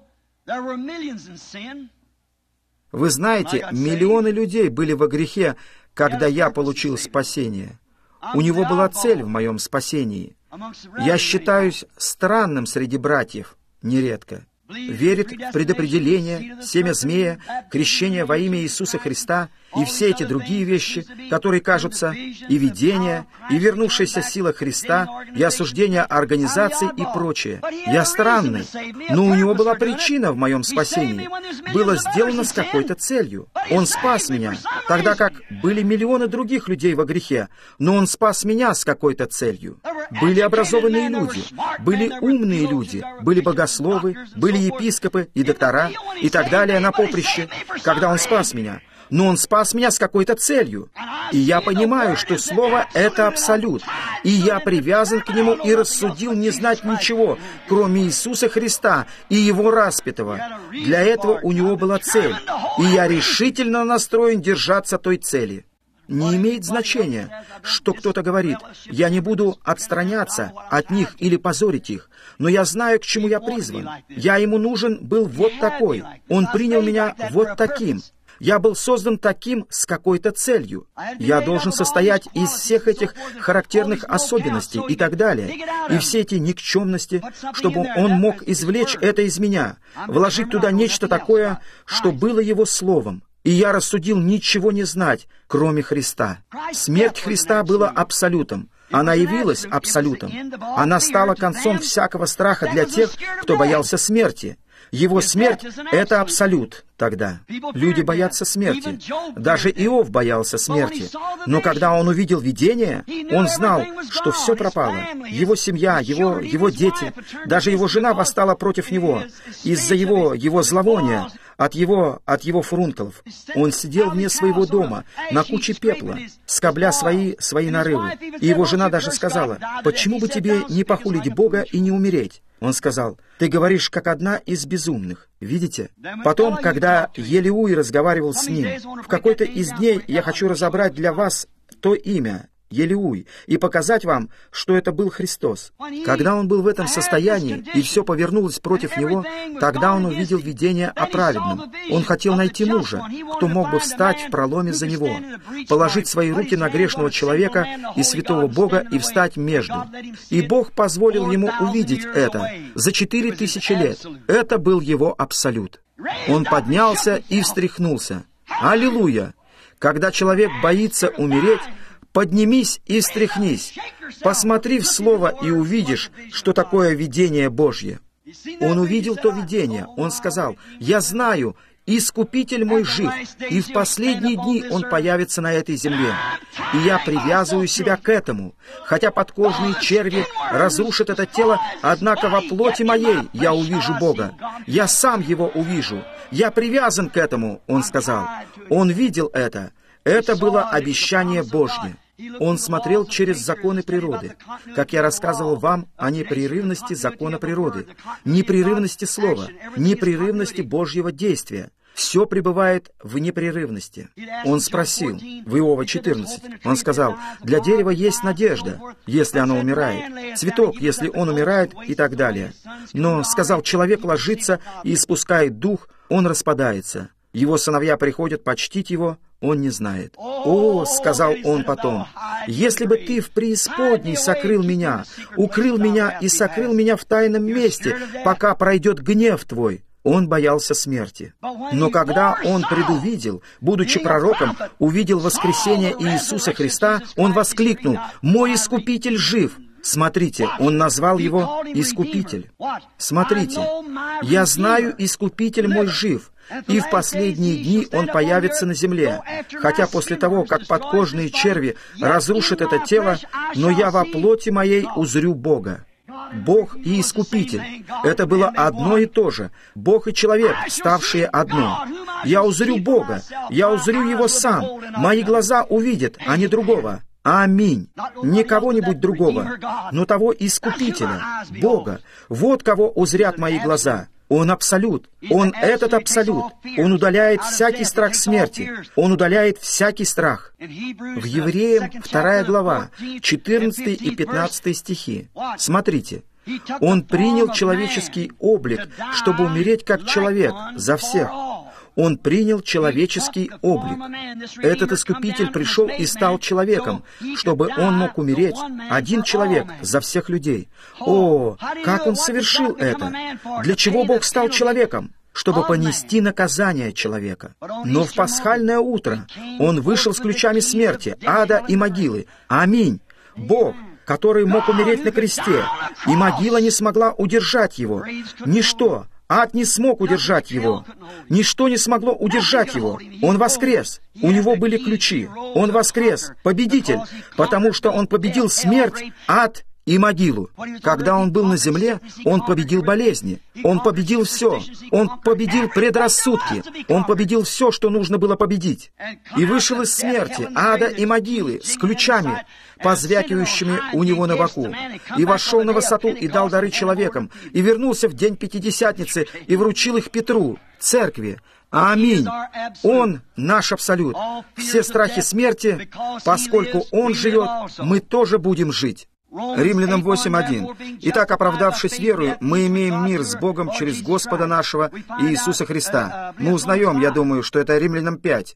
Вы знаете, миллионы людей были во грехе, когда я получил спасение. У него была цель в моем спасении. Я считаюсь странным среди братьев, нередко. Верит в предопределение, семя змея, крещение во имя Иисуса Христа и все эти другие вещи, которые кажутся, и видение, и вернувшаяся сила Христа, и осуждение организаций и прочее. Я странный, но у него была причина в моем спасении. Было сделано с какой-то целью. Он спас меня, тогда как были миллионы других людей во грехе, но он спас меня с какой-то целью. Были образованные люди, были умные люди, были богословы, были епископы и доктора и так далее на поприще, когда он спас меня. Но он спас меня с какой-то целью. И я понимаю, что слово — это абсолют. И я привязан к нему и рассудил не знать ничего, кроме Иисуса Христа и Его распятого. Для этого у него была цель. И я решительно настроен держаться той цели. Не имеет значения, что кто-то говорит, я не буду отстраняться от них или позорить их, но я знаю, к чему я призван. Я ему нужен был вот такой. Он принял меня вот таким. Я был создан таким с какой-то целью. Я должен состоять из всех этих характерных особенностей и так далее. И все эти никчемности, чтобы он мог извлечь это из меня, вложить туда нечто такое, что было его словом. И я рассудил ничего не знать, кроме Христа. Смерть Христа была абсолютом. Она явилась абсолютом. Она стала концом всякого страха для тех, кто боялся смерти. Его смерть — это абсолют тогда. Люди боятся смерти. Даже Иов боялся смерти. Но когда он увидел видение, он знал, что все пропало. Его семья, его, его дети, даже его жена восстала против него из-за его, его зловония, от его, от его фурункулов. Он сидел вне своего дома, на куче пепла, скобля свои, свои нарывы. И его жена даже сказала, «Почему бы тебе не похулить Бога и не умереть?» Он сказал, «Ты говоришь, как одна из безумных». Видите? Потом, когда Елиуй разговаривал с ним, в какой-то из дней я хочу разобрать для вас то имя, Елиуй, и показать вам, что это был Христос. Когда он был в этом состоянии, и все повернулось против него, тогда он увидел видение о праведном. Он хотел найти мужа, кто мог бы встать в проломе за него, положить свои руки на грешного человека и святого Бога и встать между. И Бог позволил ему увидеть это за четыре тысячи лет. Это был его абсолют. Он поднялся и встряхнулся. Аллилуйя! Когда человек боится умереть, поднимись и встряхнись. Посмотри в Слово и увидишь, что такое видение Божье. Он увидел то видение. Он сказал, «Я знаю, Искупитель мой жив, и в последние дни Он появится на этой земле. И я привязываю себя к этому. Хотя подкожные черви разрушат это тело, однако во плоти моей я увижу Бога. Я сам Его увижу. Я привязан к этому», Он сказал. Он видел это. Это было обещание Божье. Он смотрел через законы природы, как я рассказывал вам о непрерывности закона природы, непрерывности слова, непрерывности Божьего действия. Все пребывает в непрерывности. Он спросил в Иова четырнадцать, он сказал, «Для дерева есть надежда, если оно умирает, цветок, если он умирает» и так далее. Но, сказал, человек ложится и испускает дух, он распадается. Его сыновья приходят почтить его, он не знает. «О, — сказал он потом, — если бы ты в преисподней сокрыл меня, укрыл меня и сокрыл меня в тайном месте, пока пройдет гнев твой». Он боялся смерти. Но когда он предувидел, будучи пророком, увидел воскресение Иисуса Христа, он воскликнул: «Мой Искупитель жив!» Смотрите, он назвал его Искупитель. Смотрите, «Я знаю, Искупитель мой жив, и в последние дни он появится на земле, хотя после того, как подкожные черви разрушат это тело, но я во плоти моей узрю Бога». Бог и Искупитель — это было одно и то же. Бог и человек, ставшие одно. Я узрю Бога, я узрю Его сам. Мои глаза увидят, а не другого. Аминь. Не кого-нибудь другого, но того Искупителя, Бога. Вот кого узрят мои глаза. Он абсолют. Он этот абсолют. Он удаляет всякий страх смерти. Он удаляет всякий страх. В Евреям вторая глава, четырнадцатый и пятнадцатый стихи. Смотрите. Он принял человеческий облик, чтобы умереть как человек за всех. Он принял человеческий облик. Этот Искупитель пришел и стал человеком, чтобы он мог умереть, один человек, за всех людей. О, как он совершил это! Для чего Бог стал человеком? Чтобы понести наказание человека. Но в пасхальное утро он вышел с ключами смерти, ада и могилы. Аминь! Бог, который мог умереть на кресте, и могила не смогла удержать его. Ничто, ад не смог удержать его. Ничто не смогло удержать его. Он воскрес. У него были ключи. Он воскрес. Победитель. Потому что он победил смерть, ад и могилу. Когда он был на земле, он победил болезни. Он победил все. Он победил предрассудки. Он победил все, что нужно было победить. И вышел из смерти, ада и могилы с ключами, позвякивающими у него на боку, и вошел на высоту и дал дары человекам, и вернулся в день Пятидесятницы и вручил их Петру, церкви. Аминь. Он наш абсолют. Все страхи смерти, поскольку Он живет, мы тоже будем жить. Римлянам восемь один. «Итак, оправдавшись верою, мы имеем мир с Богом через Господа нашего Иисуса Христа». Мы узнаем, я думаю, что это Римлянам пять.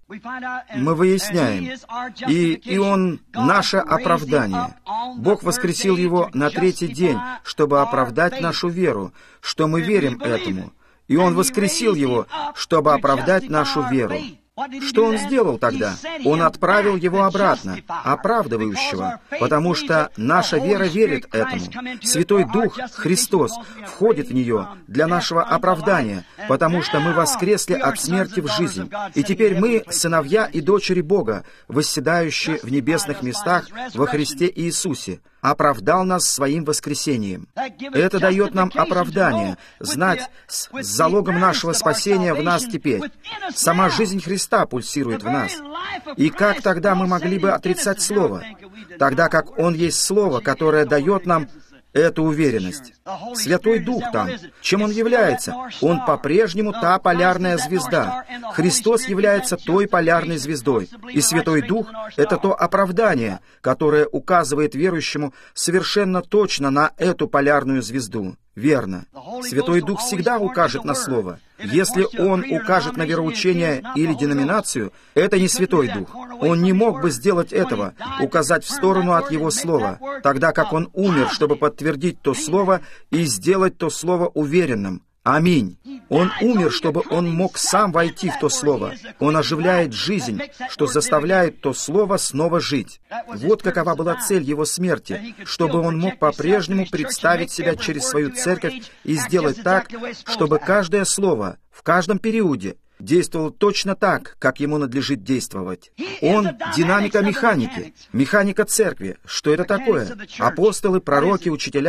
Мы выясняем. И, и Он наше оправдание. Бог воскресил Его на третий день, чтобы оправдать нашу веру, что мы верим этому. И Он воскресил Его, чтобы оправдать нашу веру. Что Он сделал тогда? Он отправил Его обратно, оправдывающего, потому что наша вера верит этому. Святой Дух, Христос, входит в нее для нашего оправдания, потому что мы воскресли от смерти в жизнь. И теперь мы сыновья и дочери Бога, восседающие в небесных местах во Христе Иисусе. Оправдал нас своим воскресением. Это дает нам оправдание, знать с залогом нашего спасения в нас теперь. Сама жизнь Христа пульсирует в нас. И как тогда мы могли бы отрицать Слово? Тогда как Он есть Слово, которое дает нам эту уверенность. Святой Дух там. Чем Он является? Он по-прежнему та полярная звезда. Христос является той полярной звездой. И Святой Дух — это то оправдание, которое указывает верующему совершенно точно на эту полярную звезду. Верно. Святой Дух всегда укажет на Слово. Если Он укажет на вероучение или деноминацию, это не Святой Дух. Он не мог бы сделать этого, указать в сторону от Его Слова, тогда как Он умер, чтобы подтвердить то Слово и сделать то Слово уверенным. Аминь. Он умер, чтобы Он мог сам войти в то Слово. Он оживляет жизнь, что заставляет то Слово снова жить. Вот какова была цель Его смерти, чтобы Он мог по-прежнему представить себя через свою церковь и сделать так, чтобы каждое слово в каждом периоде действовал точно так, как ему надлежит действовать. Он — динамика механики, механика церкви. Что это такое? Апостолы, пророки, учителя,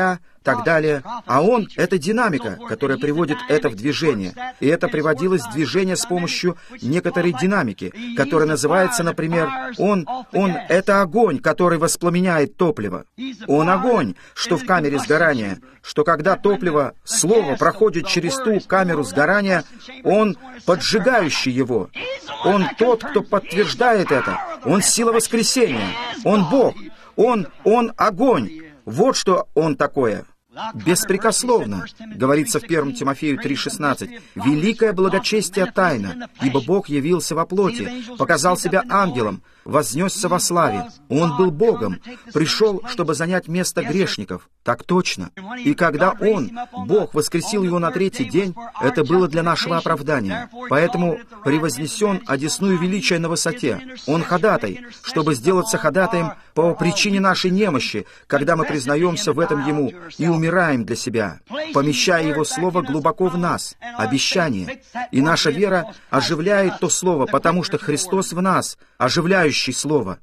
так далее. А Он — это динамика, которая приводит это в движение. И это приводилось в движение с помощью некоторой динамики, которая называется, например, Он, Он — это огонь, который воспламеняет топливо. Он огонь, что в камере сгорания, что когда топливо, слово, проходит через ту камеру сгорания, Он поджигающий его. Он тот, кто подтверждает это. Он сила воскресения. Он Бог. Он, Он огонь. Вот что Он такое. Беспрекословно, говорится в первом Тимофею три шестнадцать, «Великое благочестие тайна, ибо Бог явился во плоти, показал себя ангелом, вознесся во славе. Он был Богом, пришел, чтобы занять место грешников». Так точно. И когда Он, Бог, воскресил Его на третий день, это было для нашего оправдания. Поэтому превознесен одесную величия на высоте. Он ходатай, чтобы сделаться ходатаем по причине нашей немощи, когда мы признаемся в этом Ему и умираем для себя, помещая Его Слово глубоко в нас, обещание. И наша вера оживляет то Слово, потому что Христос в нас, оживляющий Слово.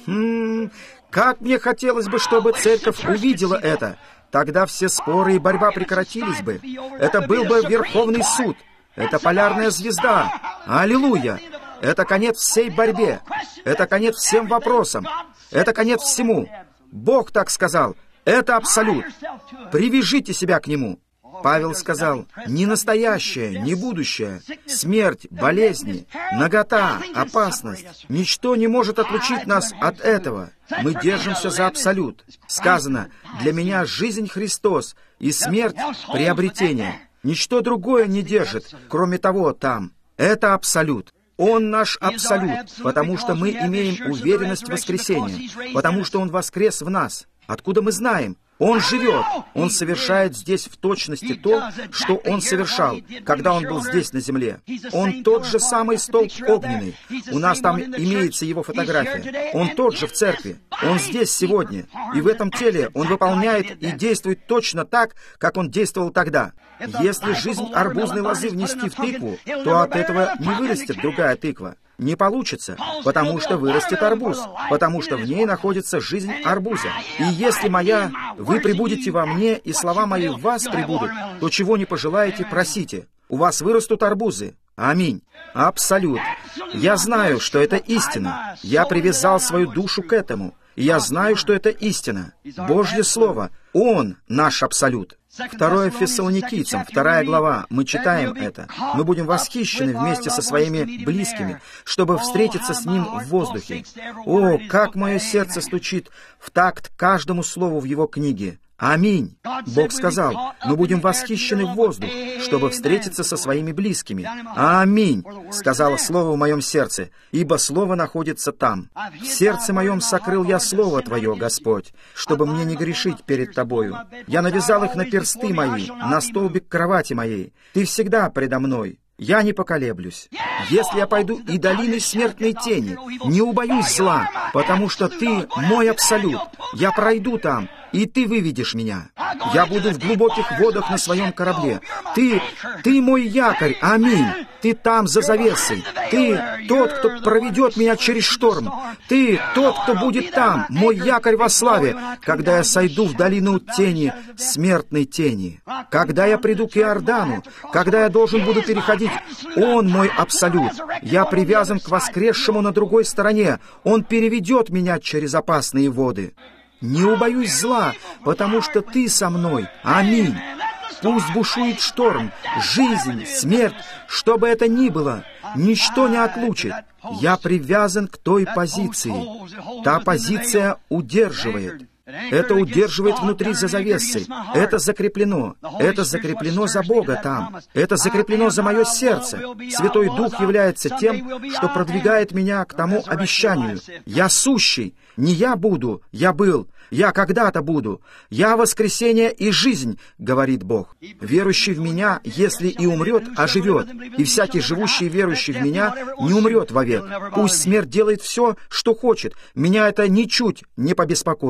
Хм, как мне хотелось бы, чтобы церковь увидела это. Тогда все споры и борьба прекратились бы. Это был бы Верховный суд. Это полярная звезда. Аллилуйя! Это конец всей борьбе. Это конец всем вопросам. Это конец всему. Бог так сказал. Это абсолют. Привяжите себя к Нему. Павел сказал, не настоящее, не будущее, смерть, болезни, нагота, опасность. Ничто не может отлучить нас от этого. Мы держимся за абсолют. Сказано, для меня жизнь Христос и смерть приобретение. Ничто другое не держит, кроме того там. Это абсолют. Он наш абсолют, потому что мы имеем уверенность в воскресении, потому что Он воскрес в нас. Откуда мы знаем? Он живет. Он совершает здесь в точности то, что Он совершал, когда Он был здесь на земле. Он тот же самый столб огненный. У нас там имеется Его фотография. Он тот же в церкви. Он здесь сегодня. И в этом теле Он выполняет и действует точно так, как Он действовал тогда. Если жизнь арбузной лозы внести в тыкву, то от этого не вырастет другая тыква. Не получится, потому что вырастет арбуз, потому что в ней находится жизнь арбуза. И если моя, вы пребудете во мне, и слова мои в вас пребудут, то чего не пожелаете, просите. У вас вырастут арбузы. Аминь. Абсолют. Я знаю, что это истина. Я привязал свою душу к этому. И я знаю, что это истина. Божье Слово. Он наш абсолют. Второе Фессалоникийцам, вторая глава, мы читаем это. Мы будем восхищены вместе со своими близкими, чтобы встретиться с Ним в воздухе. О, как мое сердце стучит в такт каждому слову в Его книге. Аминь. Бог сказал, мы будем восхищены в воздух, чтобы встретиться со своими близкими. Аминь, сказала Слово в моем сердце, ибо Слово находится там. В сердце моем сокрыл я Слово Твое, Господь, чтобы мне не грешить перед Тобою. Я навязал их на персты мои, на столбик кровати моей. Ты всегда предо мной. Я не поколеблюсь. Если я пойду и долиной смертной тени, не убоюсь зла, потому что Ты мой абсолют. Я пройду там, и Ты выведешь меня. Я буду в глубоких водах на своем корабле. Ты, Ты мой якорь, аминь. Ты там за завесой. Ты тот, кто проведет меня через шторм. Ты тот, кто будет там, мой якорь во славе, когда я сойду в долину тени, смертной тени. Когда я приду к Иордану, когда я должен буду переходить, Он мой абсолют. Я привязан к воскресшему на другой стороне. Он переведет меня через опасные воды. Не убоюсь зла, потому что Ты со мной. Аминь. Пусть бушует шторм, жизнь, смерть, что бы это ни было, ничто не отлучит. Я привязан к той позиции. Та позиция удерживает. Это удерживает внутри за завесой. Это закреплено. Это закреплено за Бога там. Это закреплено за мое сердце. Святой Дух является тем, что продвигает меня к тому обещанию. Я сущий. Не я буду, я был. Я когда-то буду. Я воскресение и жизнь, говорит Бог. Верующий в Меня, если и умрет, оживет. И всякий живущий и верующий в Меня не умрет вовек. Пусть смерть делает все, что хочет. Меня это ничуть не побеспокоит.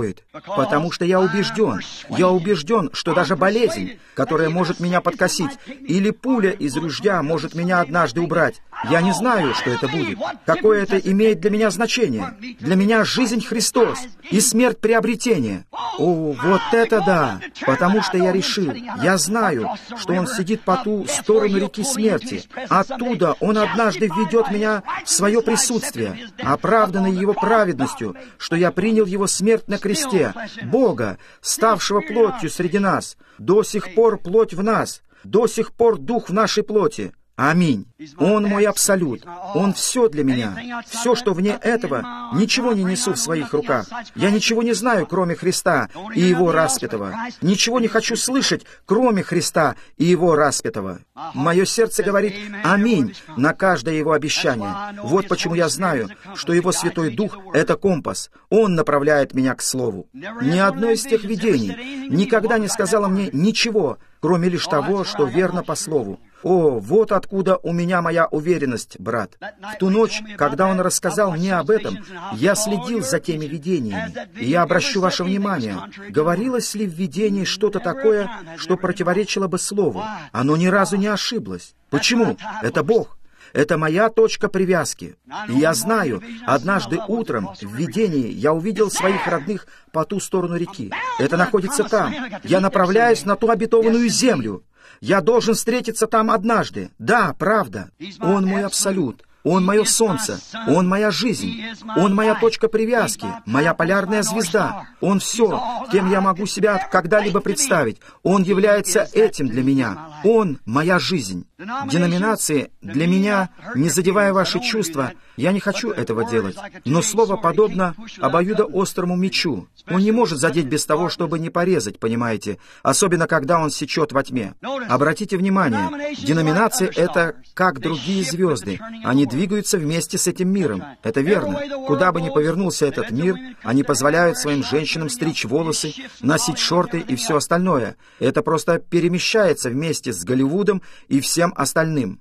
Потому что я убежден, я убежден, что даже болезнь, которая может меня подкосить, или пуля из ружья может меня однажды убрать, я не знаю, что это будет. Какое это имеет для меня значение? Для меня жизнь Христос и смерть приобретение. О, вот это да! Потому что я решил, я знаю, что Он сидит по ту сторону реки смерти. Оттуда Он однажды введет меня в свое присутствие, оправданный Его праведностью, что я принял Его смерть на кресте, Бога, ставшего плотью среди нас. До сих пор плоть в нас, до сих пор дух в нашей плоти. Аминь. Он мой абсолют. Он все для меня. Все, что вне этого, ничего не несу в своих руках. Я ничего не знаю, кроме Христа и Его распятого. Ничего не хочу слышать, кроме Христа и Его распятого. Мое сердце говорит «Аминь» на каждое Его обещание. Вот почему я знаю, что Его Святой Дух — это компас. Он направляет меня к Слову. Ни одно из тех видений никогда не сказала мне ничего, кроме лишь того, что верно по Слову. О, вот откуда у меня моя уверенность, брат. В ту ночь, когда он рассказал мне об этом, я следил за теми видениями, и я обращу ваше внимание, говорилось ли в видении что-то такое, что противоречило бы Слову? Оно ни разу не ошиблось. Почему? Это Бог. Это моя точка привязки. И я знаю, однажды утром в видении я увидел своих родных по ту сторону реки. Это находится там. Я направляюсь на ту обетованную землю. Я должен встретиться там однажды. Да, правда. Он мой абсолют. Он мое солнце. Он моя жизнь. Он моя точка привязки. Моя полярная звезда. Он все, кем я могу себя когда-либо представить. Он является этим для меня. Он моя жизнь. Деноминации для меня, не задевая ваши чувства, я не хочу этого делать. Но слово подобно обоюдоострому мечу. Он не может задеть без того, чтобы не порезать, понимаете? Особенно, когда он сечет во тьме. Обратите внимание, деноминации — это как другие звезды. Они двигаются вместе с этим миром. Это верно. Куда бы ни повернулся этот мир, они позволяют своим женщинам стричь волосы, носить шорты и все остальное. Это просто перемещается вместе с Голливудом и всем остальным.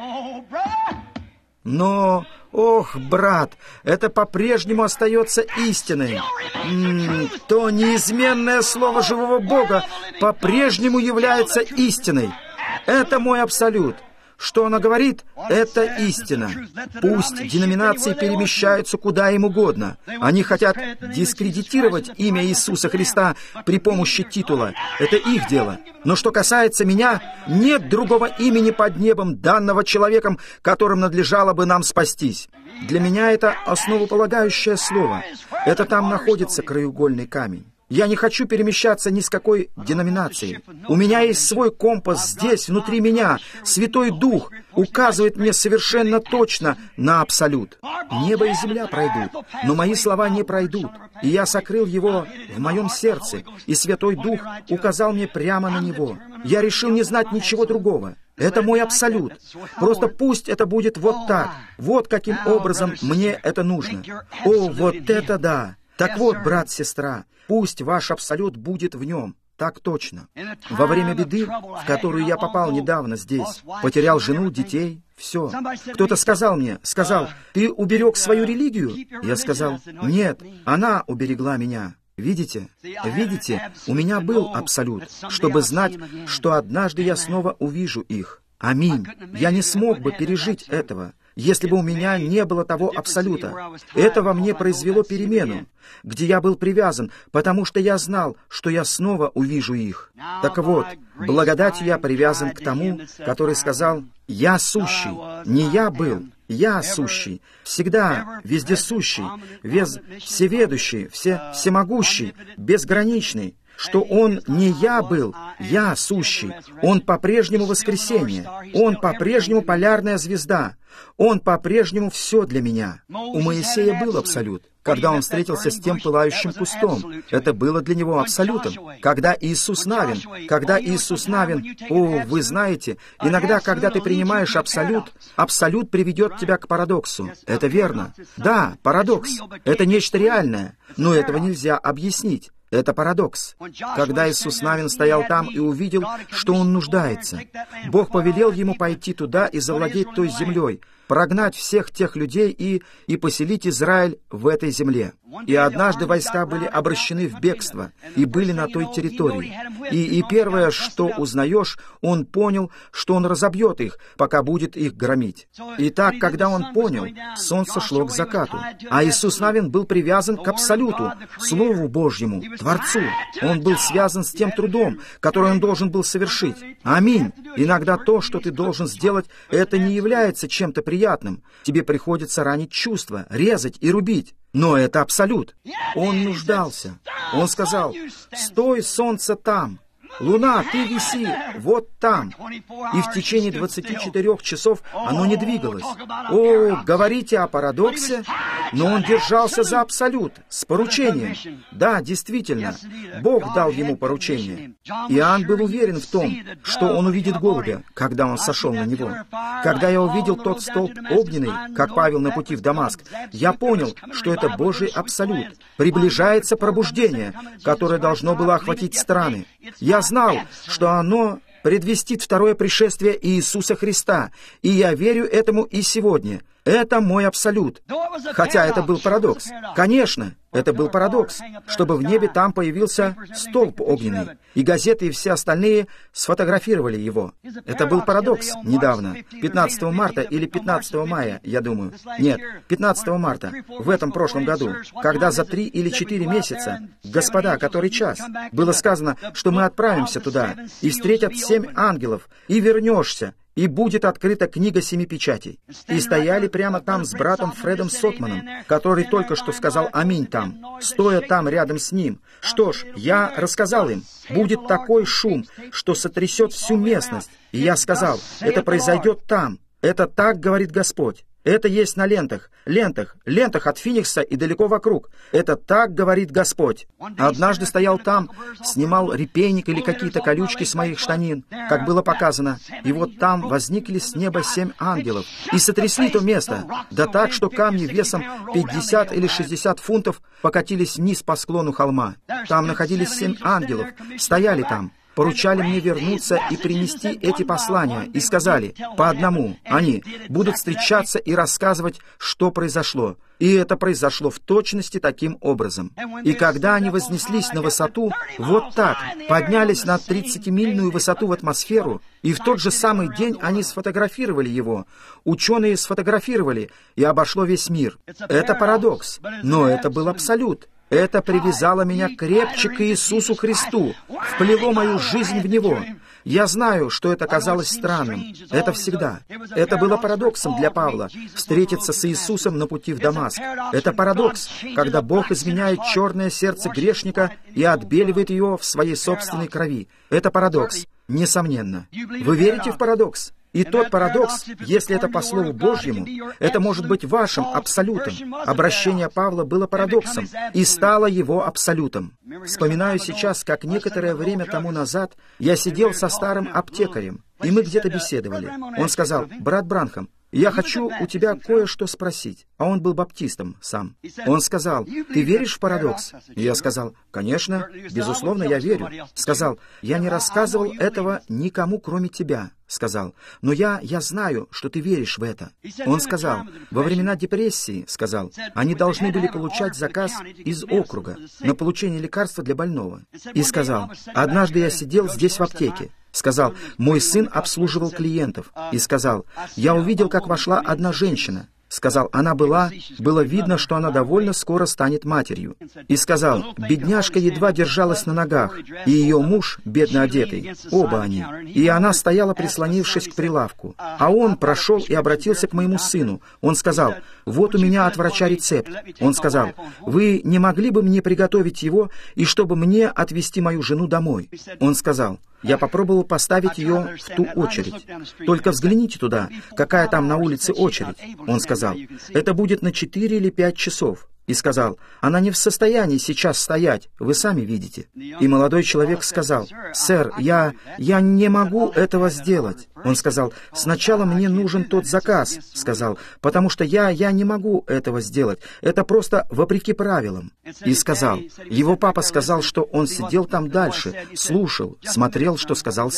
Но, ох, брат, это по-прежнему остается истиной. М-м, то неизменное слово живого Бога по-прежнему является истиной. Это мой абсолют. Что она говорит, это истина. Пусть деноминации перемещаются куда им угодно. Они хотят дискредитировать имя Иисуса Христа при помощи титула. Это их дело. Но что касается меня, нет другого имени под небом, данного человеком, которым надлежало бы нам спастись. Для меня это основополагающее слово. Это там находится краеугольный камень. Я не хочу перемещаться ни с какой деноминацией. У меня есть свой компас здесь, внутри меня. Святой Дух указывает мне совершенно точно на абсолют. Небо и земля пройдут, но мои слова не пройдут. И я сокрыл его в моем сердце, и Святой Дух указал мне прямо на него. Я решил не знать ничего другого. Это мой абсолют. Просто пусть это будет вот так. Вот каким образом мне это нужно. О, вот это да! Так вот, брат, сестра, пусть ваш абсолют будет в нем. Так точно. Во время беды, в которую я попал недавно здесь, потерял жену, детей, все. Кто-то сказал мне, сказал, ты уберег свою религию? Я сказал, нет, она уберегла меня. Видите? Видите, у меня был абсолют, чтобы знать, что однажды я снова увижу их. Аминь. Я не смог бы пережить этого, если бы у меня не было того абсолюта. Это во мне произвело перемену, где я был привязан, потому что я знал, что я снова увижу их. Так вот, благодатью я привязан к тому, который сказал, «Я сущий». Не я был, я сущий, всегда вездесущий, вез... всеведущий, все... всемогущий, безграничный, что Он не я был, я сущий, Он по-прежнему воскресение, Он по-прежнему полярная звезда, Он по-прежнему все для меня. У Моисея был абсолют, когда он встретился с тем пылающим кустом. Это было для него абсолютом. Когда Иисус Навин, когда Иисус Навин, о, вы знаете, иногда, когда ты принимаешь абсолют, абсолют приведет тебя к парадоксу. Это верно. Да, парадокс. Это нечто реальное, но этого нельзя объяснить. Это парадокс. Когда Иисус Навин стоял там и увидел, что он нуждается, Бог повелел ему пойти туда и завладеть той землей. прогнать всех тех людей и, и поселить Израиль в этой земле. И однажды войска были обращены в бегство и были на той территории. И, и первое, что узнаешь, он понял, что он разобьет их, пока будет их громить. Итак, когда он понял, солнце шло к закату, а Иисус Навин был привязан к Абсолюту, Слову Божьему, Творцу. Он был связан с тем трудом, который он должен был совершить. Аминь. Иногда то, что ты должен сделать, это не является чем-то приятным. Тебе приходится ранить чувства, резать и рубить. Но это Абсолют. Он нуждался. Он сказал: «Стой, солнце, там! Луна, ты виси вот там!» И в течение двадцати четырёх часов оно не двигалось. О, говорите о парадоксе? Но он держался за Абсолют, с поручением. Да, действительно, Бог дал ему поручение. Иоанн был уверен в том, что он увидит голубя, когда он сошел на него. Когда я увидел тот столб огненный, как Павел на пути в Дамаск, я понял, что это Божий Абсолют. Приближается пробуждение, которое должно было охватить страны. Я знал, что оно предвестит второе пришествие Иисуса Христа, и я верю этому и сегодня. Это мой Абсолют. Хотя это был парадокс. Конечно, это был парадокс, чтобы в небе там появился столб огненный, и газеты и все остальные сфотографировали его. Это был парадокс недавно, пятнадцатого марта или пятнадцатого мая, я думаю. Нет, пятнадцатого марта, в этом прошлом году, когда за три или четыре месяца, господа, который час, было сказано, что мы отправимся туда, и встретят семь ангелов, и вернешься, и будет открыта книга семи печатей. И стояли прямо там с братом Фредом Сотманом, который только что сказал «Аминь» там, стоя там рядом с ним. Что ж, я рассказал им, будет такой шум, что сотрясет всю местность. И я сказал, это произойдет там. Это так говорит Господь. Это есть на лентах, лентах, лентах от Финикса и далеко вокруг. Это так говорит Господь. Однажды стоял там, снимал репейник или какие-то колючки с моих штанин, как было показано, и вот там возникли с неба семь ангелов и сотрясли то место, да так, что камни весом пятьдесят или шестьдесят фунтов покатились вниз по склону холма. Там находились семь ангелов, стояли там, поручали мне вернуться и принести эти послания, и сказали, по одному, они будут встречаться и рассказывать, что произошло. И это произошло в точности таким образом. И когда они вознеслись на высоту, вот так, поднялись на тридцатимильную высоту в атмосферу, и в тот же самый день они сфотографировали его. Ученые сфотографировали, и обошло весь мир. Это парадокс, но это был Абсолют. Это привязало меня крепче к Иисусу Христу, вплело мою жизнь в Него. Я знаю, что это казалось странным. Это всегда. Это было парадоксом для Павла, встретиться с Иисусом на пути в Дамаск. Это парадокс, когда Бог изменяет черное сердце грешника и отбеливает его в своей собственной крови. Это парадокс, несомненно. Вы верите в парадокс? И тот парадокс, если это по Слову Божьему, это может быть вашим Абсолютом. Обращение Павла было парадоксом и стало его Абсолютом. Вспоминаю сейчас, как некоторое время тому назад я сидел со старым аптекарем, и мы где-то беседовали. Он сказал, «Брат Бранхам, я хочу у тебя кое-что спросить». А он был баптистом сам. Он сказал, «Ты веришь в парадокс?» И я сказал, «Конечно, безусловно, я верю». Сказал, «Я не рассказывал этого никому, кроме тебя». Сказал, «Но я, я знаю, что ты веришь в это». Он сказал, «Во времена депрессии, — сказал, — они должны были получать заказ из округа на получение лекарства для больного». И сказал, «Однажды я сидел здесь в аптеке». Сказал, «Мой сын обслуживал клиентов». И сказал, «Я увидел, как вошла одна женщина». Сказал, она была, было видно, что она довольно скоро станет матерью. И сказал, бедняжка едва держалась на ногах, и ее муж, бедно одетый, оба они. И она стояла, прислонившись к прилавку. А он прошел и обратился к моему сыну. Он сказал, вот у меня от врача рецепт. Он сказал, вы не могли бы мне приготовить его, и чтобы мне отвезти мою жену домой? Он сказал, я попробовал поставить ее в ту очередь. Только взгляните туда, какая там на улице очередь. Он сказал, это будет на четыре или пять часов. И сказал, она не в состоянии сейчас стоять, вы сами видите. И молодой человек сказал, сэр, я, я не могу этого сделать. Он сказал, сначала мне нужен тот заказ, сказал, потому что я, я не могу этого сделать. Это просто вопреки правилам. И сказал, его папа сказал, что он сидел там дальше, слушал, смотрел, что сказал сын.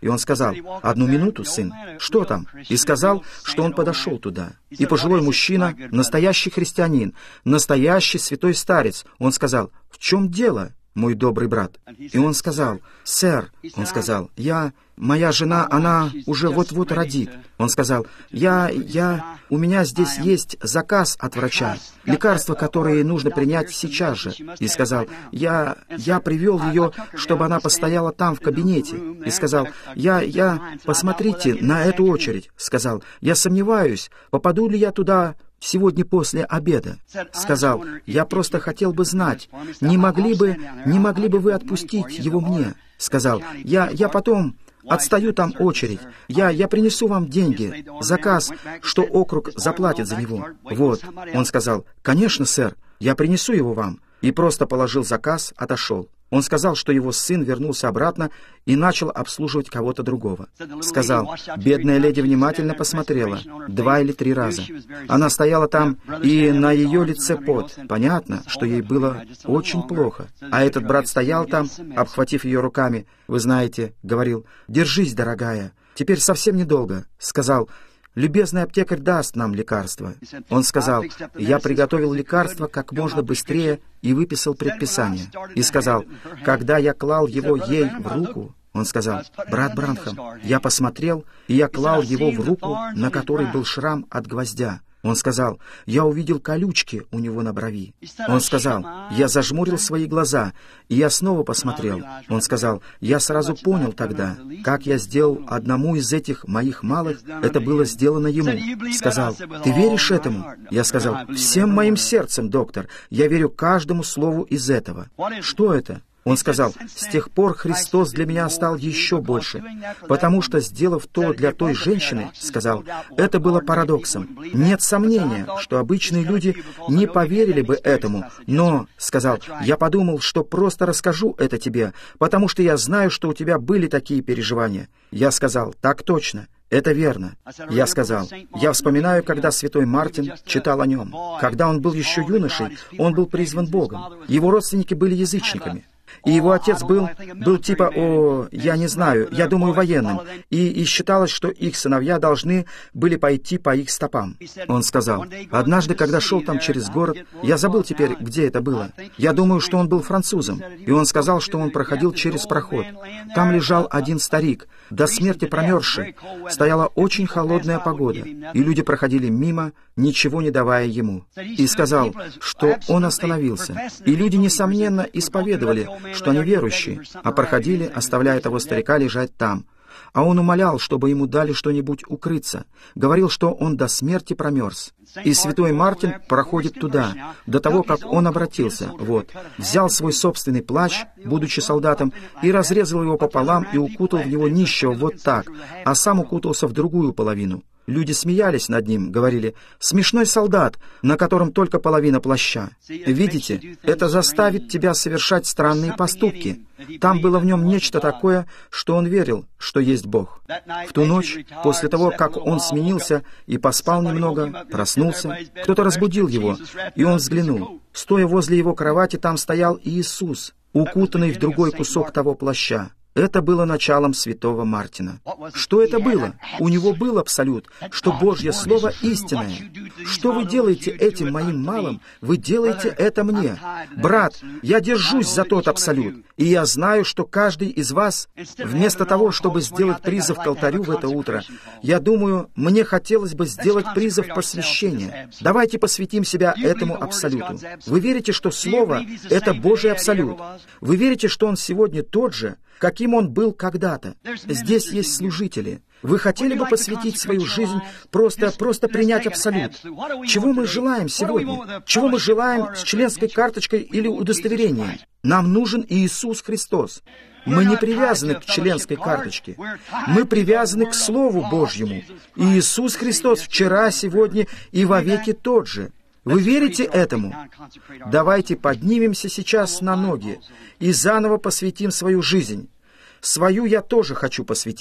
И он сказал: «Одну минуту, сын, что там?» И сказал, что он подошел туда. И пожилой мужчина, настоящий христианин, настоящий святой старец, он сказал: «В чем дело, мой добрый брат?» И он сказал: «Сэр», он сказал, «я, моя жена, она уже вот-вот родит». Он сказал: «Я, я, у меня здесь есть заказ от врача, лекарства, которые нужно принять сейчас же». И сказал: «Я, я привел ее, чтобы она постояла там в кабинете». И сказал: «Я, я, посмотрите на эту очередь». Сказал: «Я сомневаюсь, попаду ли я туда сегодня после обеда». Сказал: «Я просто хотел бы знать, не могли бы, не могли бы вы отпустить его мне?» Сказал: «Я, я потом отстаю там очередь. Я, я принесу вам деньги, заказ, что округ заплатит за него». Вот. Он сказал: «Конечно, сэр, я принесу его вам». И просто положил заказ, отошел. Он сказал, что его сын вернулся обратно и начал обслуживать кого-то другого. Сказал: бедная леди внимательно посмотрела два или три раза. Она стояла там, и на ее лице пот. Понятно, что ей было очень плохо. А этот брат стоял там, обхватив ее руками. «Вы знаете, — говорил, — держись, дорогая, теперь совсем недолго». Сказал: «Любезный аптекарь даст нам лекарство». Он сказал: «Я приготовил лекарство как можно быстрее и выписал предписание». И сказал: «Когда я клал его ей в руку», он сказал: «Брат Бранхам, я посмотрел, и я клал его в руку, на которой был шрам от гвоздя». Он сказал: «Я увидел колючки у него на брови». Он сказал: «Я зажмурил свои глаза, и я снова посмотрел». Он сказал: «Я сразу понял тогда, как я сделал одному из этих моих малых, это было сделано ему». Сказал: «Ты веришь этому?» Я сказал: «Всем моим сердцем, доктор, я верю каждому слову из этого». «Что это?» Он сказал: «С тех пор Христос для меня стал еще больше, потому что, сделав то для той женщины, сказал, это было парадоксом. Нет сомнения, что обычные люди не поверили бы этому, но, сказал, я подумал, что просто расскажу это тебе, потому что я знаю, что у тебя были такие переживания». Я сказал: «Так точно. Это верно». Я сказал: «Я вспоминаю, когда святой Мартин читал о нем. Когда он был еще юношей, он был призван Богом. Его родственники были язычниками. И его отец был, был типа, о, я не знаю, я думаю, военным, и, и считалось, что их сыновья должны были пойти по их стопам». Он сказал: «Однажды, когда шел там через город, я забыл теперь, где это было. Я думаю, что он был французом, и он сказал, что он проходил через проход. Там лежал один старик, до смерти промерзший. Стояла очень холодная погода, и люди проходили мимо, ничего не давая ему. И сказал, что он остановился, и люди, несомненно, исповедовали, что они верующие, а проходили, оставляя того старика лежать там. А он умолял, чтобы ему дали что-нибудь укрыться. Говорил, что он до смерти промерз. И святой Мартин проходит туда, до того, как он обратился. Вот, взял свой собственный плащ, будучи солдатом, и разрезал его пополам и укутал в него нищего вот так, а сам укутался в другую половину. Люди смеялись над ним, говорили: «Смешной солдат, на котором только половина плаща». Видите, это заставит тебя совершать странные поступки. Там было в нем нечто такое, что он верил, что есть Бог. В ту ночь, после того, как он сменился и поспал немного, проснулся, кто-то разбудил его, и он взглянул. Стоя возле его кровати, там стоял Иисус, укутанный в другой кусок того плаща. Это было началом святого Мартина. Что это было? У него был абсолют, что Божье Слово истинное. Что вы делаете этим моим малым? Вы делаете это мне. Брат, я держусь за тот абсолют, и я знаю, что каждый из вас, вместо того, чтобы сделать призыв к алтарю в это утро, я думаю, мне хотелось бы сделать призыв посвящения. Давайте посвятим себя этому абсолюту. Вы верите, что Слово — это Божий абсолют? Вы верите, что Он сегодня тот же, каким он был когда-то? Здесь есть служители. Вы хотели бы посвятить свою жизнь, просто, просто принять абсолют? Чего мы желаем сегодня? Чего мы желаем с членской карточкой или удостоверением? Нам нужен Иисус Христос. Мы не привязаны к членской карточке. Мы привязаны к Слову Божьему. И Иисус Христос вчера, сегодня и вовеки тот же. Вы верите этому? Давайте поднимемся сейчас на ноги и заново посвятим свою жизнь. Свою я тоже хочу посвятить.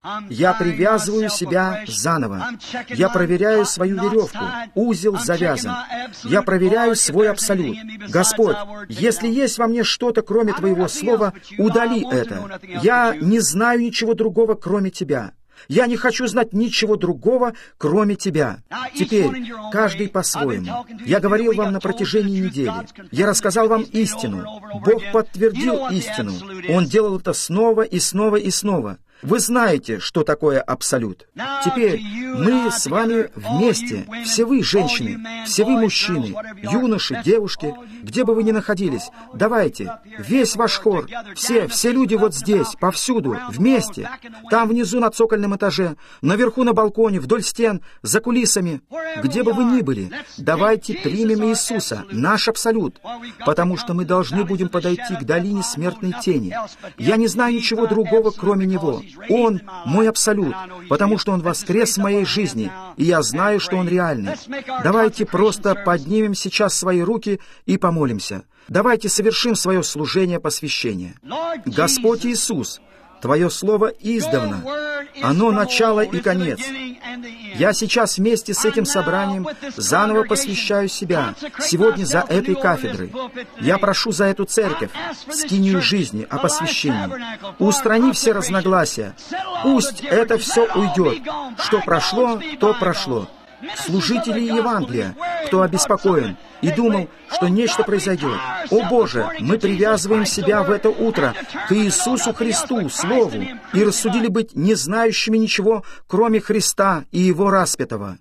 Я привязываю себя заново. Я проверяю свою веревку. Узел завязан. Я проверяю свой абсолют. Господь, если есть во мне что-то, кроме Твоего Слова, удали это. Я не знаю ничего другого, кроме Тебя. Я не хочу знать ничего другого, кроме Тебя. Теперь, каждый по-своему. Я говорил вам на протяжении недели. Я рассказал вам истину. Бог подтвердил истину. Он делал это снова и снова и снова. Вы знаете, что такое абсолют. Теперь мы с вами вместе, все вы, женщины, все вы, мужчины, юноши, девушки, где бы вы ни находились, давайте, весь ваш хор, все, все люди вот здесь, повсюду, вместе, там внизу на цокольном этаже, наверху на балконе, вдоль стен, за кулисами, где бы вы ни были, давайте примем Иисуса, наш абсолют, потому что мы должны будем подойти к долине смертной тени. Я не знаю ничего другого, кроме Него. Он мой абсолют, потому что Он воскрес в моей жизни, и я знаю, что Он реальный. Давайте просто поднимем сейчас свои руки и помолимся. Давайте совершим свое служение посвящения. Господь Иисус, Твое Слово издавна. Оно начало и конец. Я сейчас вместе с этим собранием заново посвящаю себя сегодня за этой кафедрой. Я прошу за эту церковь, скинию жизни, о посвящении. Устрани все разногласия. Пусть это все уйдет. Что прошло, то прошло. Служители Евангелия, кто обеспокоен и думал, что нечто произойдет. О Боже, мы привязываем себя в это утро к Иисусу Христу, Слову, и рассудили быть не знающими ничего, кроме Христа и Его распятого.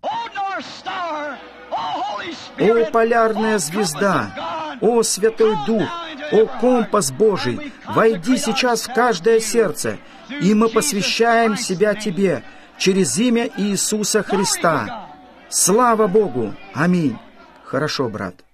О полярная звезда, о Святой Дух, о компас Божий, войди сейчас в каждое сердце, и мы посвящаем себя Тебе через имя Иисуса Христа. Слава Богу! Аминь! Хорошо, брат.